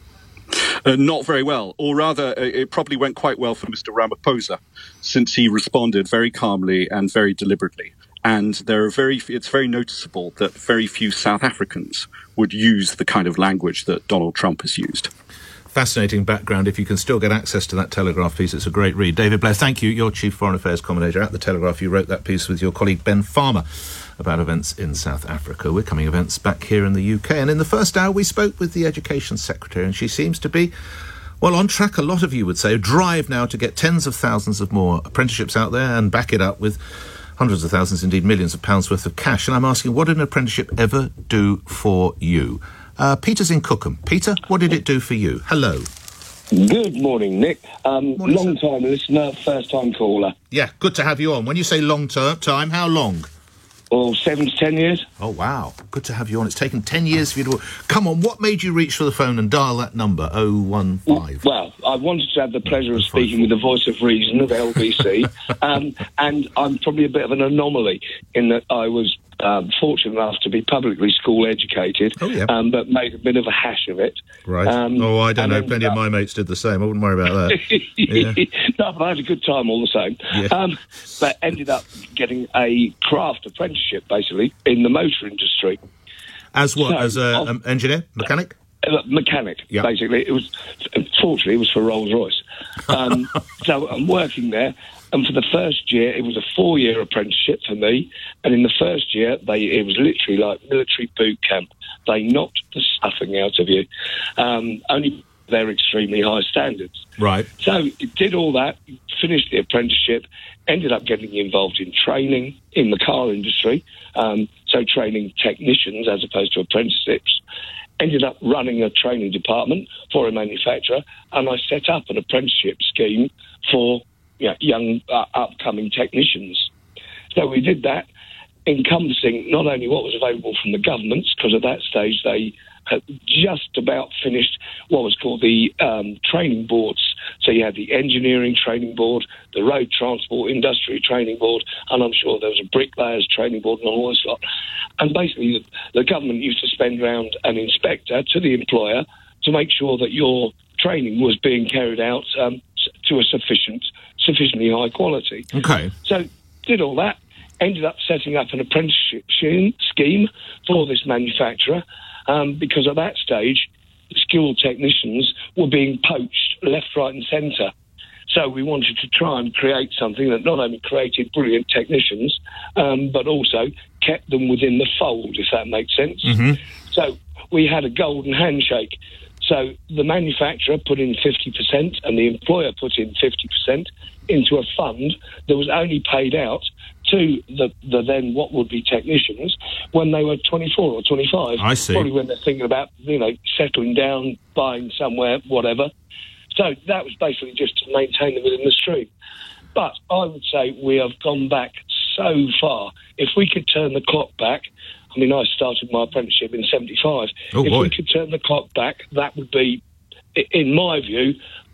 Uh, not very well, or rather, uh, it probably went quite well for Mister Ramaphosa, since he responded very calmly and very deliberately. And there are very, it's very noticeable that very few South Africans would use the kind of language that Donald Trump has used. Fascinating background. If you can still get access to that Telegraph piece, it's a great read. David Blair, thank you. You're Chief Foreign Affairs Commentator at the Telegraph. You wrote that piece with your colleague Ben Farmer about events in South Africa. We're coming events back here in the U K. And in the first hour, we spoke with the Education Secretary, and she seems to be, well, on track, a lot of you would say, a drive now to get tens of thousands of more apprenticeships out there and back it up with hundreds of thousands, indeed millions of pounds worth of cash. And I'm asking, what did an apprenticeship ever do for you? Uh, Peter's in Cookham. Peter, what did it do for you? Hello. Good morning, Nick. Um, morning, long-time listener, first-time caller. Yeah, good to have you on. When you say long-term time, how long? Oh, seven to ten years. Oh, wow. Good to have you on. It's taken ten years for you to... Come on, what made you reach for the phone and dial that number, oh one five? Well, I wanted to have the pleasure of speaking with the voice of reason of L B C, um, and I'm probably a bit of an anomaly in that I was um, fortunate enough to be publicly school educated, oh, yeah. um, but made a bit of a hash of it. Right. Um, oh, I don't know. Plenty up... of my mates did the same. I wouldn't worry about that. Yeah. No, but I had a good time all the same. Yeah. Um, but ended up getting a craft apprenticeship, basically, in the motor industry. As what? So, as an um, engineer? Mechanic? Uh, mechanic, yeah. Basically. It was, fortunately, it was for Rolls-Royce. Um, so I'm working there, and for the first year, it was a four-year apprenticeship for me, and in the first year, they it was literally like military boot camp. They knocked the stuffing out of you, um, only their extremely high standards. Right. So it did all that, finished the apprenticeship, ended up getting involved in training in the car industry, um, so training technicians as opposed to apprenticeships. Ended up running a training department for a manufacturer, and I set up an apprenticeship scheme for you know, young uh, upcoming technicians. So we did that, encompassing not only what was available from the governments, because at that stage they had just about finished what was called the um, training boards. So you had the engineering training board, the road transport industry training board, and I'm sure there was a bricklayers training board and all this lot. And basically the, the government used to spend around an inspector to the employer to make sure that your training was being carried out um, to a sufficient, sufficiently high quality. Okay. So did all that, ended up setting up an apprenticeship scheme for this manufacturer, um, because at that stage, skilled technicians were being poached left, right and centre. So we wanted to try and create something that not only created brilliant technicians, um, but also kept them within the fold, if that makes sense. Mm-hmm. So we had a golden handshake. So the manufacturer put in fifty percent and the employer put in fifty percent into a fund that was only paid out to the, the then what would be technicians when they were twenty-four or twenty-five. I see. Probably when they're thinking about, you know, settling down, buying somewhere, whatever. So that was basically just to maintain them within the stream. But I would say we have gone back so far. If we could turn the clock back, I mean, I started my apprenticeship in seventy-five. Oh, if boy. we could turn the clock back, that would be, in my view,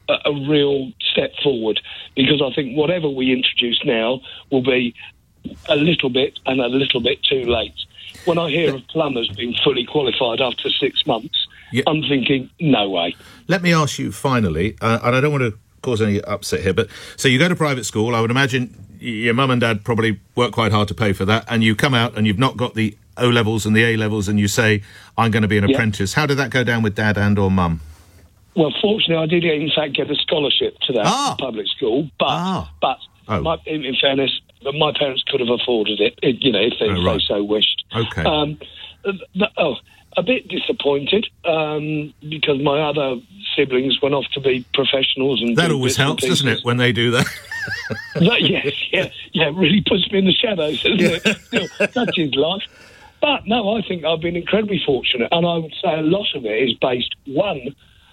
a, a real step forward, because I think whatever we introduce now will be a little bit and a little bit too late. When I hear of plumbers being fully qualified after six months, yeah. I'm thinking, no way. Let me ask you finally, uh, and I don't want to cause any upset here, but so you go to private school, I would imagine your mum and dad probably work quite hard to pay for that, and you come out and you've not got the O-levels and the A-levels, and you say, I'm going to be an yeah. apprentice. How did that go down with dad and or mum? Well, fortunately, I did, in fact, get a scholarship to that ah. public school, but, ah. but oh. my, in, in fairness, my parents could have afforded it, it you know, if they, oh, right. they so wished. Okay. Um, the, oh, a bit disappointed, um, because my other siblings went off to be professionals. And that always helps, doesn't it, when they do that? that yes, yeah, yeah, it really puts me in the shadows, doesn't yeah. it? Still, that's his life. But, no, I think I've been incredibly fortunate, and I would say a lot of it is based, one,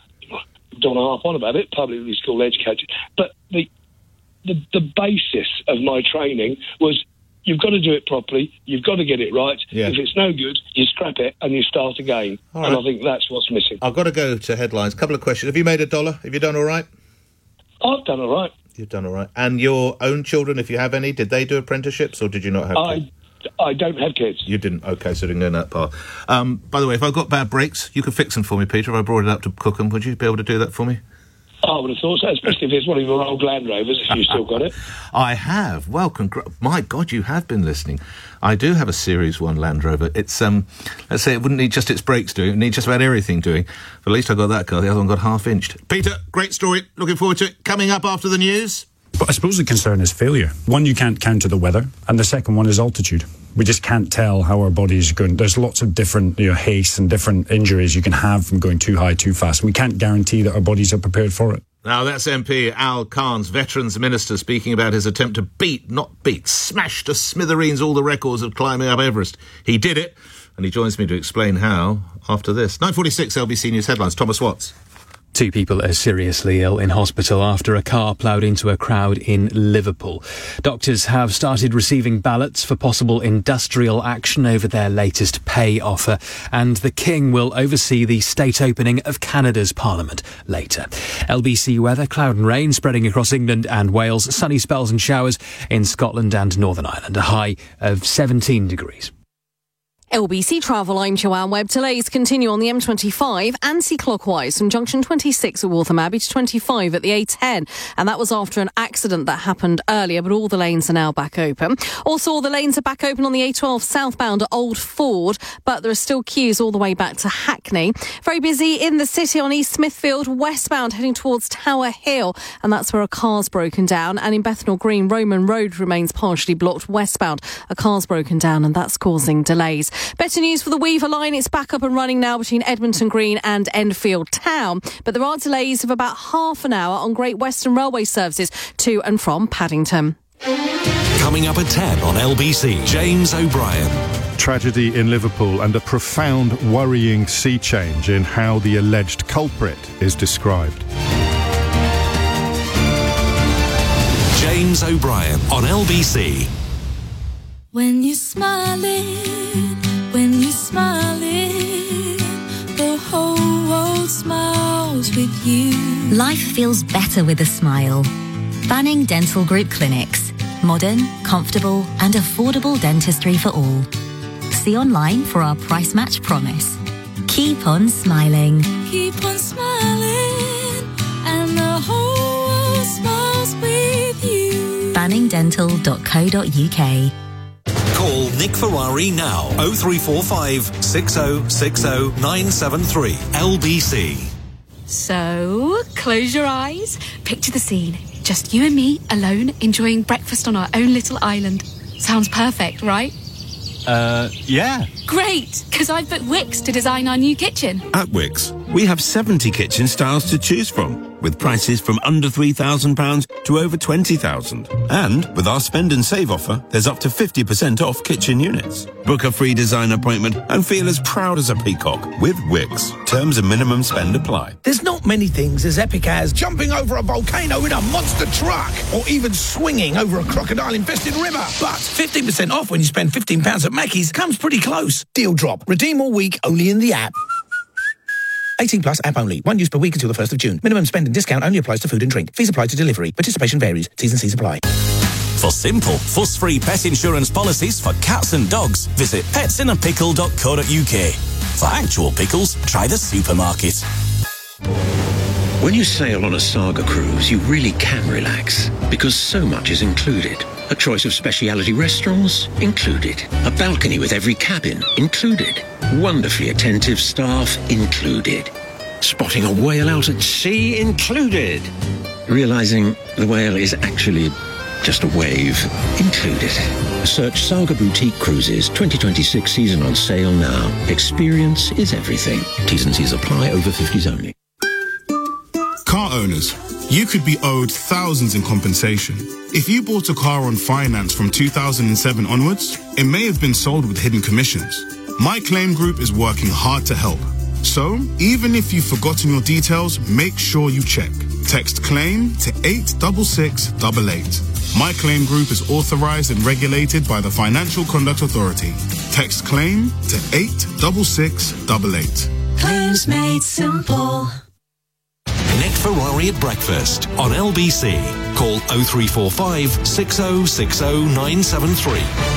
don't want to harp on about it, publicly school educated, but the, the the basis of my training was you've got to do it properly, you've got to get it right. Yeah. If it's no good, you scrap it and you start again. All and right. I think that's what's missing. I've got to go to headlines. A couple of questions. Have you made a dollar? Have you done all right? I've done all right. You've done all right. And your own children, if you have any, did they do apprenticeships or did you not have I, kids? I don't have kids. You didn't? OK, so didn't go in that part. Um, by the way, if I've got bad brakes, you could fix them for me, Peter. If I brought it up to cook them, would you be able to do that for me? I would have thought so, especially if it's one of your old Land Rovers, if you've still got it. I have. Well, congr- my God, you have been listening. I do have a Series one Land Rover. It's, um, let's say it wouldn't need just its brakes doing, it would need just about everything doing. But at least I got that car, the other one got half-inched. Peter, great story. Looking forward to it. Coming up after the news. But I suppose the concern is failure. One, you can't counter the weather, and the second one is altitude. We just can't tell how our bodies are going. There's lots of different, you know, haste and different injuries you can have from going too high, too fast. We can't guarantee that our bodies are prepared for it. Now, that's M P Al Khan's Veterans Minister speaking about his attempt to beat, not beat, smash to smithereens all the records of climbing up Everest. He did it, and he joins me to explain how after this. nine forty-six L B C News headlines. Thomas Watts. Two people are seriously ill in hospital after a car ploughed into a crowd in Liverpool. Doctors have started receiving ballots for possible industrial action over their latest pay offer, and the King will oversee the state opening of Canada's Parliament later. L B C weather, cloud and rain spreading across England and Wales, sunny spells and showers in Scotland and Northern Ireland, a high of seventeen degrees. L B C Travel, I'm Joanne Webb. Delays continue on the M twenty-five anti-clockwise from junction twenty-six at Waltham Abbey to twenty-five at the A ten. And that was after an accident that happened earlier, but all the lanes are now back open. Also, all the lanes are back open on the A twelve southbound at Old Ford, but there are still queues all the way back to Hackney. Very busy in the city on East Smithfield, westbound heading towards Tower Hill, and that's where a car's broken down. And in Bethnal Green, Roman Road remains partially blocked westbound. A car's broken down and that's causing delays. Better news for the Weaver line. It's back up and running now between Edmonton Green and Enfield Town. But there are delays of about half an hour on Great Western Railway services to and from Paddington. Coming up at ten on L B C, James O'Brien. Tragedy in Liverpool and a profound, worrying sea change in how the alleged culprit is described. James O'Brien on L B C. When you're smiling, when you're smiling, the whole world smiles with you. Life feels better with a smile. Banning Dental Group Clinics. Modern, comfortable and affordable dentistry for all. See online for our price match promise. Keep on smiling. Keep on smiling, and the whole world smiles with you. banning dental dot co dot uk. Call Nick Ferrari now. oh three four five, six oh six oh, nine seven three. L B C. So, close your eyes. Picture the scene. Just you and me, alone, enjoying breakfast on our own little island. Sounds perfect, right? Uh, yeah. Great, because I've booked Wix to design our new kitchen. At Wix, we have seventy kitchen styles to choose from, with prices from under three thousand pounds to over twenty thousand pounds. And with our spend and save offer, there's up to fifty percent off kitchen units. Book a free design appointment and feel as proud as a peacock with Wix. Terms and minimum spend apply. There's not many things as epic as jumping over a volcano in a monster truck or even swinging over a crocodile-infested river. But fifteen percent off when you spend fifteen pounds at Mackey's comes pretty close. Deal drop. Redeem all week only in the app. eighteen plus app only. One use per week until the first of June. Minimum spend and discount only applies to food and drink. Fees apply to delivery. Participation varies. T's and C's apply. For simple, fuss-free pet insurance policies for cats and dogs, visit pets in a pickle dot co dot uk. For actual pickles, try the supermarket. When you sail on a Saga cruise, you really can relax, because so much is included. A choice of specialty restaurants? Included. A balcony with every cabin? Included. Wonderfully attentive staff? Included. Spotting a whale out at sea? Included. Realizing the whale is actually just a wave? Included. Search Saga Boutique Cruises twenty twenty-six season on sale now. Experience is everything. T's and C's apply. Over fifties only. Car owners, you could be owed thousands in compensation. If you bought a car on finance from two thousand seven onwards, it may have been sold with hidden commissions. My Claim Group is working hard to help. So, even if you've forgotten your details, make sure you check. Text CLAIM to eight six six eight eight. My Claim Group is authorized and regulated by the Financial Conduct Authority. Text CLAIM to eight six six eight eight. Claims made simple. Nick Ferrari at breakfast on L B C. Call oh three four five, six oh six oh, nine seven three.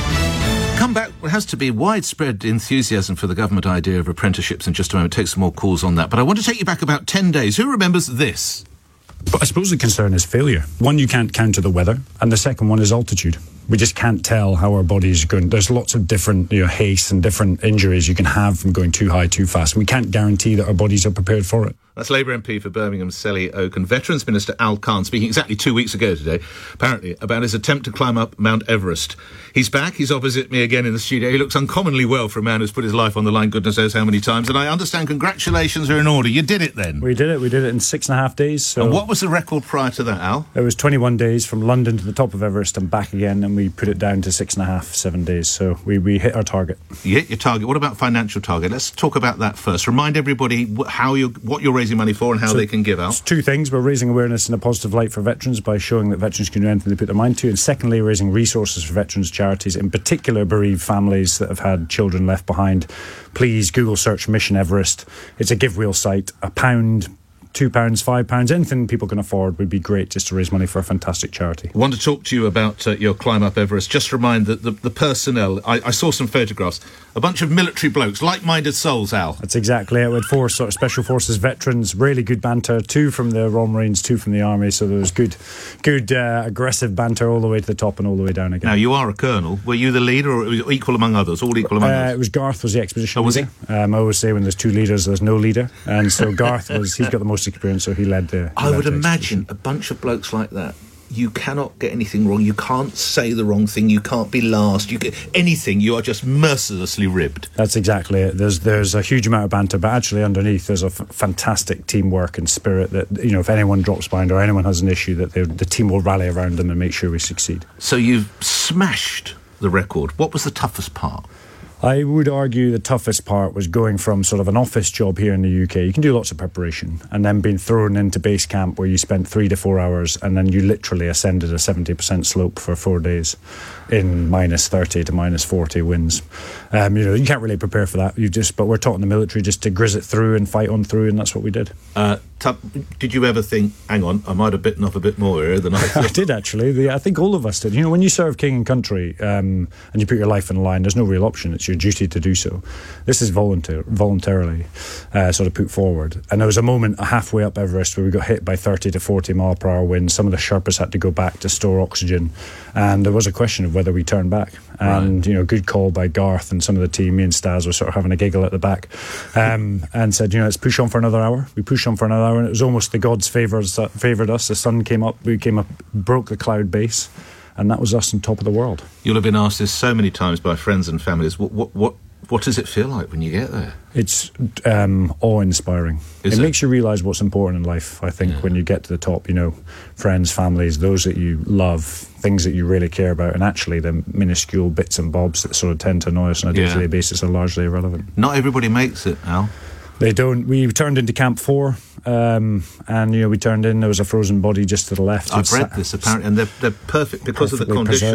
Come back. There has to be widespread enthusiasm for the government idea of apprenticeships in just a moment. Take some more calls on that. But I want to take you back about ten days. Who remembers this? But I suppose the concern is failure. One, you can't counter the weather, and the second one is altitude. We just can't tell how our body's going. There's lots of different, you know, haste and different injuries you can have from going too high, too fast. We can't guarantee that our bodies are prepared for it. That's Labour M P for Birmingham, Selly Oak, and Veterans Minister Al Khan speaking exactly two weeks ago today, apparently, about his attempt to climb up Mount Everest. He's back. He's opposite me again in the studio. He looks uncommonly well for a man who's put his life on the line, goodness knows how many times. And I understand congratulations are in order. You did it then. We did it. We did it in six and a half days. So and what was the record prior to that, Al? It was twenty-one days from London to the top of Everest and back again, and we put it down to six and a half, seven days. So we, we hit our target. You hit your target. What about financial target? Let's talk about that first. Remind everybody how you what you're raising money for and how so they can give out. Two things. We're raising awareness in a positive light for veterans by showing that veterans can do anything they put their mind to. And secondly, raising resources for veterans charities, in particular bereaved families that have had children left behind. Please Google search Mission Everest. It's a give wheel site. A pound, two pounds, five pounds, anything people can afford would be great just to raise money for a fantastic charity. I want to talk to you about uh, your climb up Everest. Just remind the, the, the personnel. I, I saw some photographs. A bunch of military blokes, like-minded souls, Al. That's exactly it. We had four sort of Special Forces veterans, really good banter, two from the Royal Marines, two from the Army, so there was good, good uh, aggressive banter all the way to the top and all the way down again. Now, you are a colonel. Were you the leader or was it equal among others, all equal among uh, others? It was Garth was the expedition oh, was leader. he? Um, I always say when there's two leaders, there's no leader, and so Garth was, he's got the most experience, so he led the... He I led would the imagine expedition. a bunch of blokes like that. You cannot get anything wrong. You can't say the wrong thing. You can't be last. You get anything. You are just mercilessly ribbed. That's exactly it. There's there's a huge amount of banter, but actually underneath there's a f- fantastic teamwork and spirit that, you know, if anyone drops behind or anyone has an issue, that the team will rally around them and make sure we succeed. So you've smashed the record. What was the toughest part? I would argue the toughest part was going from sort of an office job here in the U K. You can do lots of preparation, and then being thrown into base camp where you spent three to four hours and then you literally ascended a seventy percent slope for four days in minus thirty to minus forty winds. Um, you know, you can't really prepare for that. You just, but we're taught in the military just to grizz it through and fight on through, and that's what we did. Uh, t- did you ever think, hang on, I might have bitten off a bit more here than I thought? I did, actually. The, I think all of us did. You know, when you serve king and country um, and you put your life on the line, there's no real option. It's your duty to do so. This is volunteer, voluntarily uh, sort of put forward. And there was a moment halfway up Everest where we got hit by thirty to forty mile per hour winds. Some of the Sherpas had to go back to store oxygen, and there was a question of whether we turned back. And, right. you know, good call by Garth and some of the team. Me and Stas were sort of having a giggle at the back um, and said, you know, let's push on for another hour. We pushed on for another hour, and it was almost the gods favoured, favoured us. The sun came up, we came up, broke the cloud base, and that was us on top of the world. You'll have been asked this so many times by friends and families. What what what, what does it feel like when you get there? It's um, awe-inspiring. It, it makes you realise what's important in life, I think, yeah. when you get to the top. You know, friends, families, those that you love, things that you really care about, and actually the minuscule bits and bobs that sort of tend to annoy us on a day-to-day yeah. basis are largely irrelevant. Not everybody makes it, Al. They don't. We turned into Camp Four, um, and you know we turned in. There was a frozen body just to the left. I've read this apparently, and they're they're perfect because of the conditions. Preserved.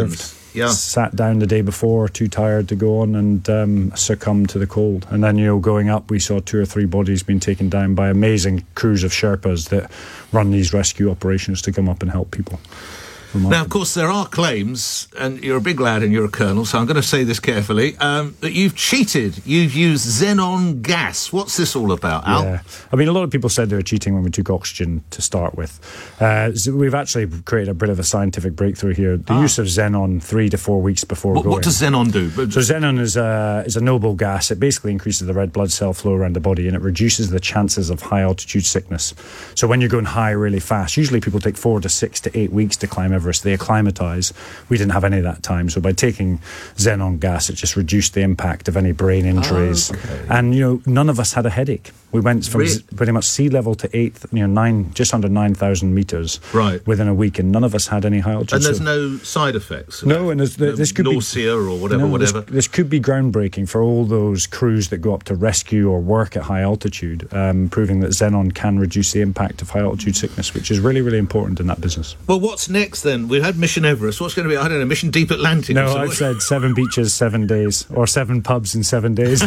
Yeah. Sat down the day before, too tired to go on, and um, succumbed to the cold. And then, you know, going up, we saw two or three bodies being taken down by amazing crews of Sherpas that run these rescue operations to come up and help people. Remarkable. Now, of course, there are claims, and you're a big lad and you're a colonel, so I'm going to say this carefully, um, that you've cheated. You've used xenon gas. What's this all about, Al? Yeah. I mean, a lot of people said they were cheating when we took oxygen to start with. Uh, so we've actually created a bit of a scientific breakthrough here. The ah. use of xenon three to four weeks before what, going. What does xenon do? So xenon is a, is a noble gas. It basically increases the red blood cell flow around the body, and it reduces the chances of high-altitude sickness. So when you're going high really fast, usually people take four to six to eight weeks to climb Everest. They acclimatise. We didn't have any of that time. So by taking xenon gas, it just reduced the impact of any brain injuries. Oh, okay. And, you know, none of us had a headache. We went from really? pretty much sea level to eighth, you know, nine, just under nine thousand metres right. within a week, and none of us had any high altitude. And there's so, no side effects? No, and there's, no this could nausea be... or whatever, no, whatever? This, this could be groundbreaking for all those crews that go up to rescue or work at high altitude, um, proving that xenon can reduce the impact of high altitude sickness, which is really, really important in that business. Well, what's next then? We've had Mission Everest. What's going to be, I don't know, Mission Deep Atlantic? No, I've said seven beaches, seven days, or seven pubs in seven days.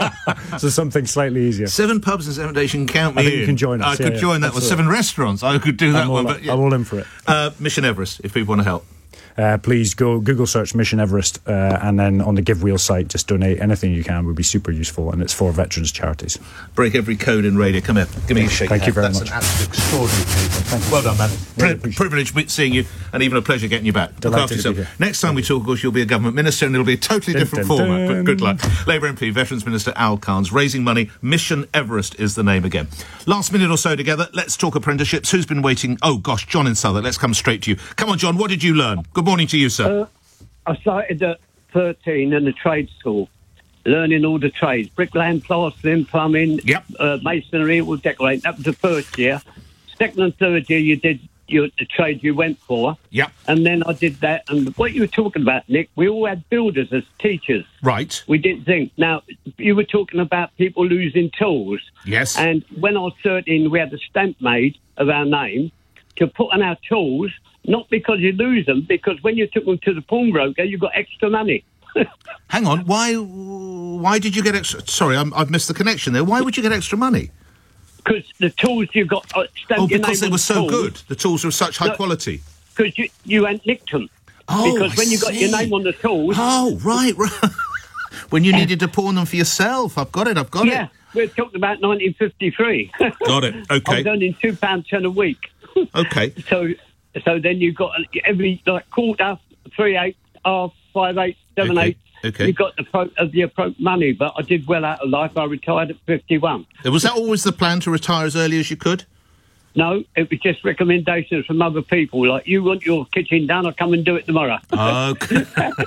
So something slightly easier. Seven pubs in seven days, you can count me I think in. You can join us. I yeah, could yeah, join that with seven restaurants. I could do that I'm one. All, But, yeah. I'm all in for it. Uh, Mission Everest, if people want to help. Uh, please go Google search Mission Everest, uh, and then on the Give Wheel site, just donate anything you can. Would be super useful, and it's for veterans charities. Break every code in radio. Come here, give me a shake. Thank you very That's much. That's an absolute extraordinary paper. Thank you. Well done, man. Really Pri- privilege seeing you, and even a pleasure getting you back. Delighted Look after yourself. To be here. Next time we talk, of course, you'll be a government minister, and it'll be a totally dun, different dun, format. dun. But good luck. Labour M P, Veterans Minister Al Carnes, raising money. Mission Everest is the name again. Last minute or so together. Let's talk apprenticeships. Who's been waiting? Oh gosh, John in Southwark. Let's come straight to you. Come on, John. What did you learn? Good morning to you, sir. Uh, I started at thirteen in the trade school, learning all the trades, bricklaying, plastering, plumbing, yep. uh, masonry, all decorating. That was the first year. Second and third year, you did your, the trade you went for. Yep. And then I did that. And what you were talking about, Nick, we all had builders as teachers. Right. We didn't think. Now, you were talking about people losing tools. Yes. And when I was thirteen, we had a stamp made of our name to put on our tools. Not because you lose them, because when you took them to the pawnbroker, you got extra money. Hang on, why Why did you get extra... Sorry, I'm, I've missed the connection there. Why would you get extra money? Because the tools you got... Uh, oh, because they were so tools. good. The tools were such high no, quality. Because you, you hadn't nicked them. Oh, Because I when you got see. your name on the tools... Oh, right, right. When you needed to pawn them for yourself. I've got it, I've got yeah, it. Yeah, we're talking about nineteen fifty-three. Got it, OK. I was earning two pounds ten a week. OK. So... So then you've got every, like, quarter, three, eight, half, five, eight, seven, okay. eight. Okay. You got the pro, uh, the pro money, but I did well out of life. I retired at fifty-one. Was that always the plan, to retire as early as you could? No, it was just recommendations from other people. Like, you want your kitchen done, I'll come and do it tomorrow. Okay.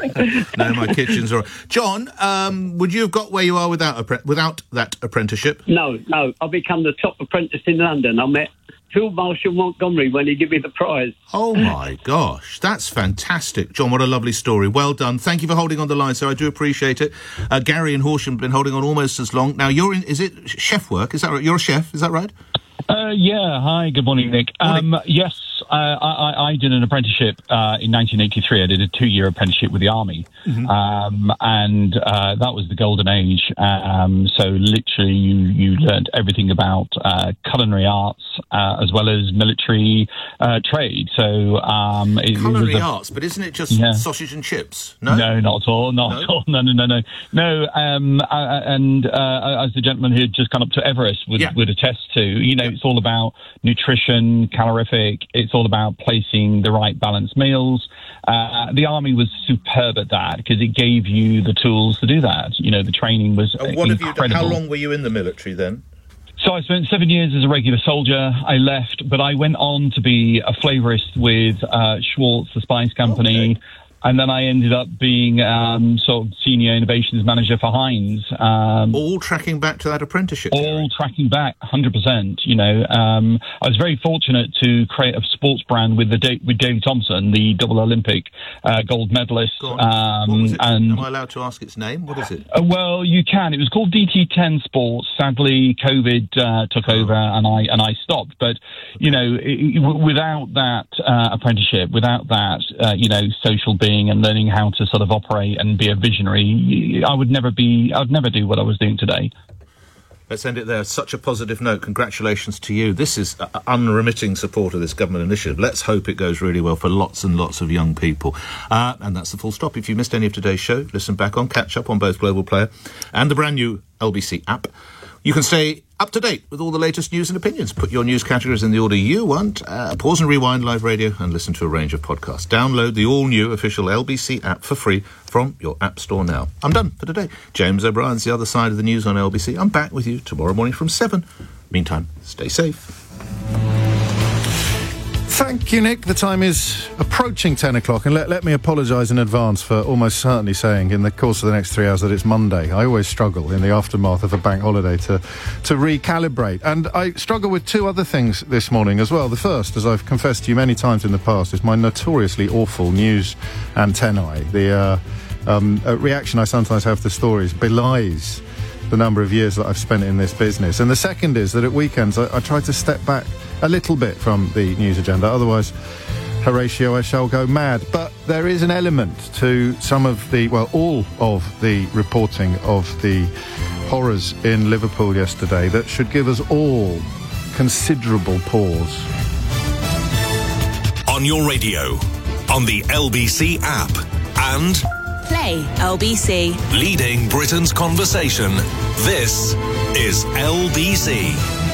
No, my kitchen's all right. John, um, would you have got where you are without a, without that apprenticeship? No, no. I become the top apprentice in London. I met Field Marshal Montgomery when he gave me the prize. Oh, my gosh. That's fantastic. John, what a lovely story. Well done. Thank you for holding on the line, sir. I do appreciate it. Uh, Gary and Horsham have been holding on almost as long. Now, you're in... Is it chef work? Is that right? You're a chef, is that right? Uh, yeah. Hi. Good morning, Nick. Morning. Um, yes, uh, I, I did an apprenticeship uh, in nineteen eighty-three. I did a two-year apprenticeship with the Army, mm-hmm. um, and uh, that was the golden age. Um, so literally, you you learned everything about uh, culinary arts uh, as well as military uh, trade. So um, it, culinary it was a, arts, but isn't it just yeah. sausage and chips? No, no, not at all. Not no? at all. No, no, no, no, no. Um, uh, and uh, as the gentleman who had just gone up to Everest would, yeah. would attest to, you know, it's all about nutrition, calorific. It's all about placing the right balanced meals. Uh, the Army was superb at that because it gave you the tools to do that. You know, the training was and what incredible. Have you done? How long were you in the military then? So I spent seven years as a regular soldier. I left, but I went on to be a flavourist with uh, Schwartz, the spice company. Okay. And then I ended up being um, sort of senior innovations manager for Heinz. Um, all tracking back to that apprenticeship? All Gary. tracking back, one hundred percent. You know, um, I was very fortunate to create a sports brand with the da- with David Thompson, the double Olympic uh, gold medalist. Go on. Um, what was it? And am I allowed to ask its name? What is it? Uh, well, you can. It was called D T ten Sports. Sadly, COVID uh, took over, and I and I stopped. But you know, it, without that uh, apprenticeship, without that, uh, you know, social being. thinking and learning how to sort of operate and be a visionary, I would never be, I would never do what I was doing today. Let's end it there. Such a positive note. Congratulations to you. This is uh, unremitting support of this government initiative. Let's hope it goes really well for lots and lots of young people. Uh, and that's the full stop. If you missed any of today's show, listen back on, catch up on both Global Player and the brand new L B C app. You can stay up to date with all the latest news and opinions. Put your news categories in the order you want. Uh, pause and rewind live radio and listen to a range of podcasts. Download the all-new official L B C app for free from your app store now. I'm done for today. James O'Brien's The Other Side of the News on L B C. I'm back with you tomorrow morning from seven. Meantime, stay safe. Thank you, Nick. The time is approaching ten o'clock, and let, let me apologise in advance for almost certainly saying in the course of the next three hours that it's Monday. I always struggle in the aftermath of a bank holiday to, to recalibrate. And I struggle with two other things this morning as well. The first, as I've confessed to you many times in the past, is my notoriously awful news antennae. The uh, um, uh, reaction I sometimes have to stories belies the number of years that I've spent in this business. And the second is that at weekends I, I try to step back a little bit from the news agenda. Otherwise, Horatio, I shall go mad. But there is an element to some of the, well, all of the reporting of the horrors in Liverpool yesterday that should give us all considerable pause. On your radio, on the L B C app, and Play L B C. Leading Britain's conversation. This is L B C.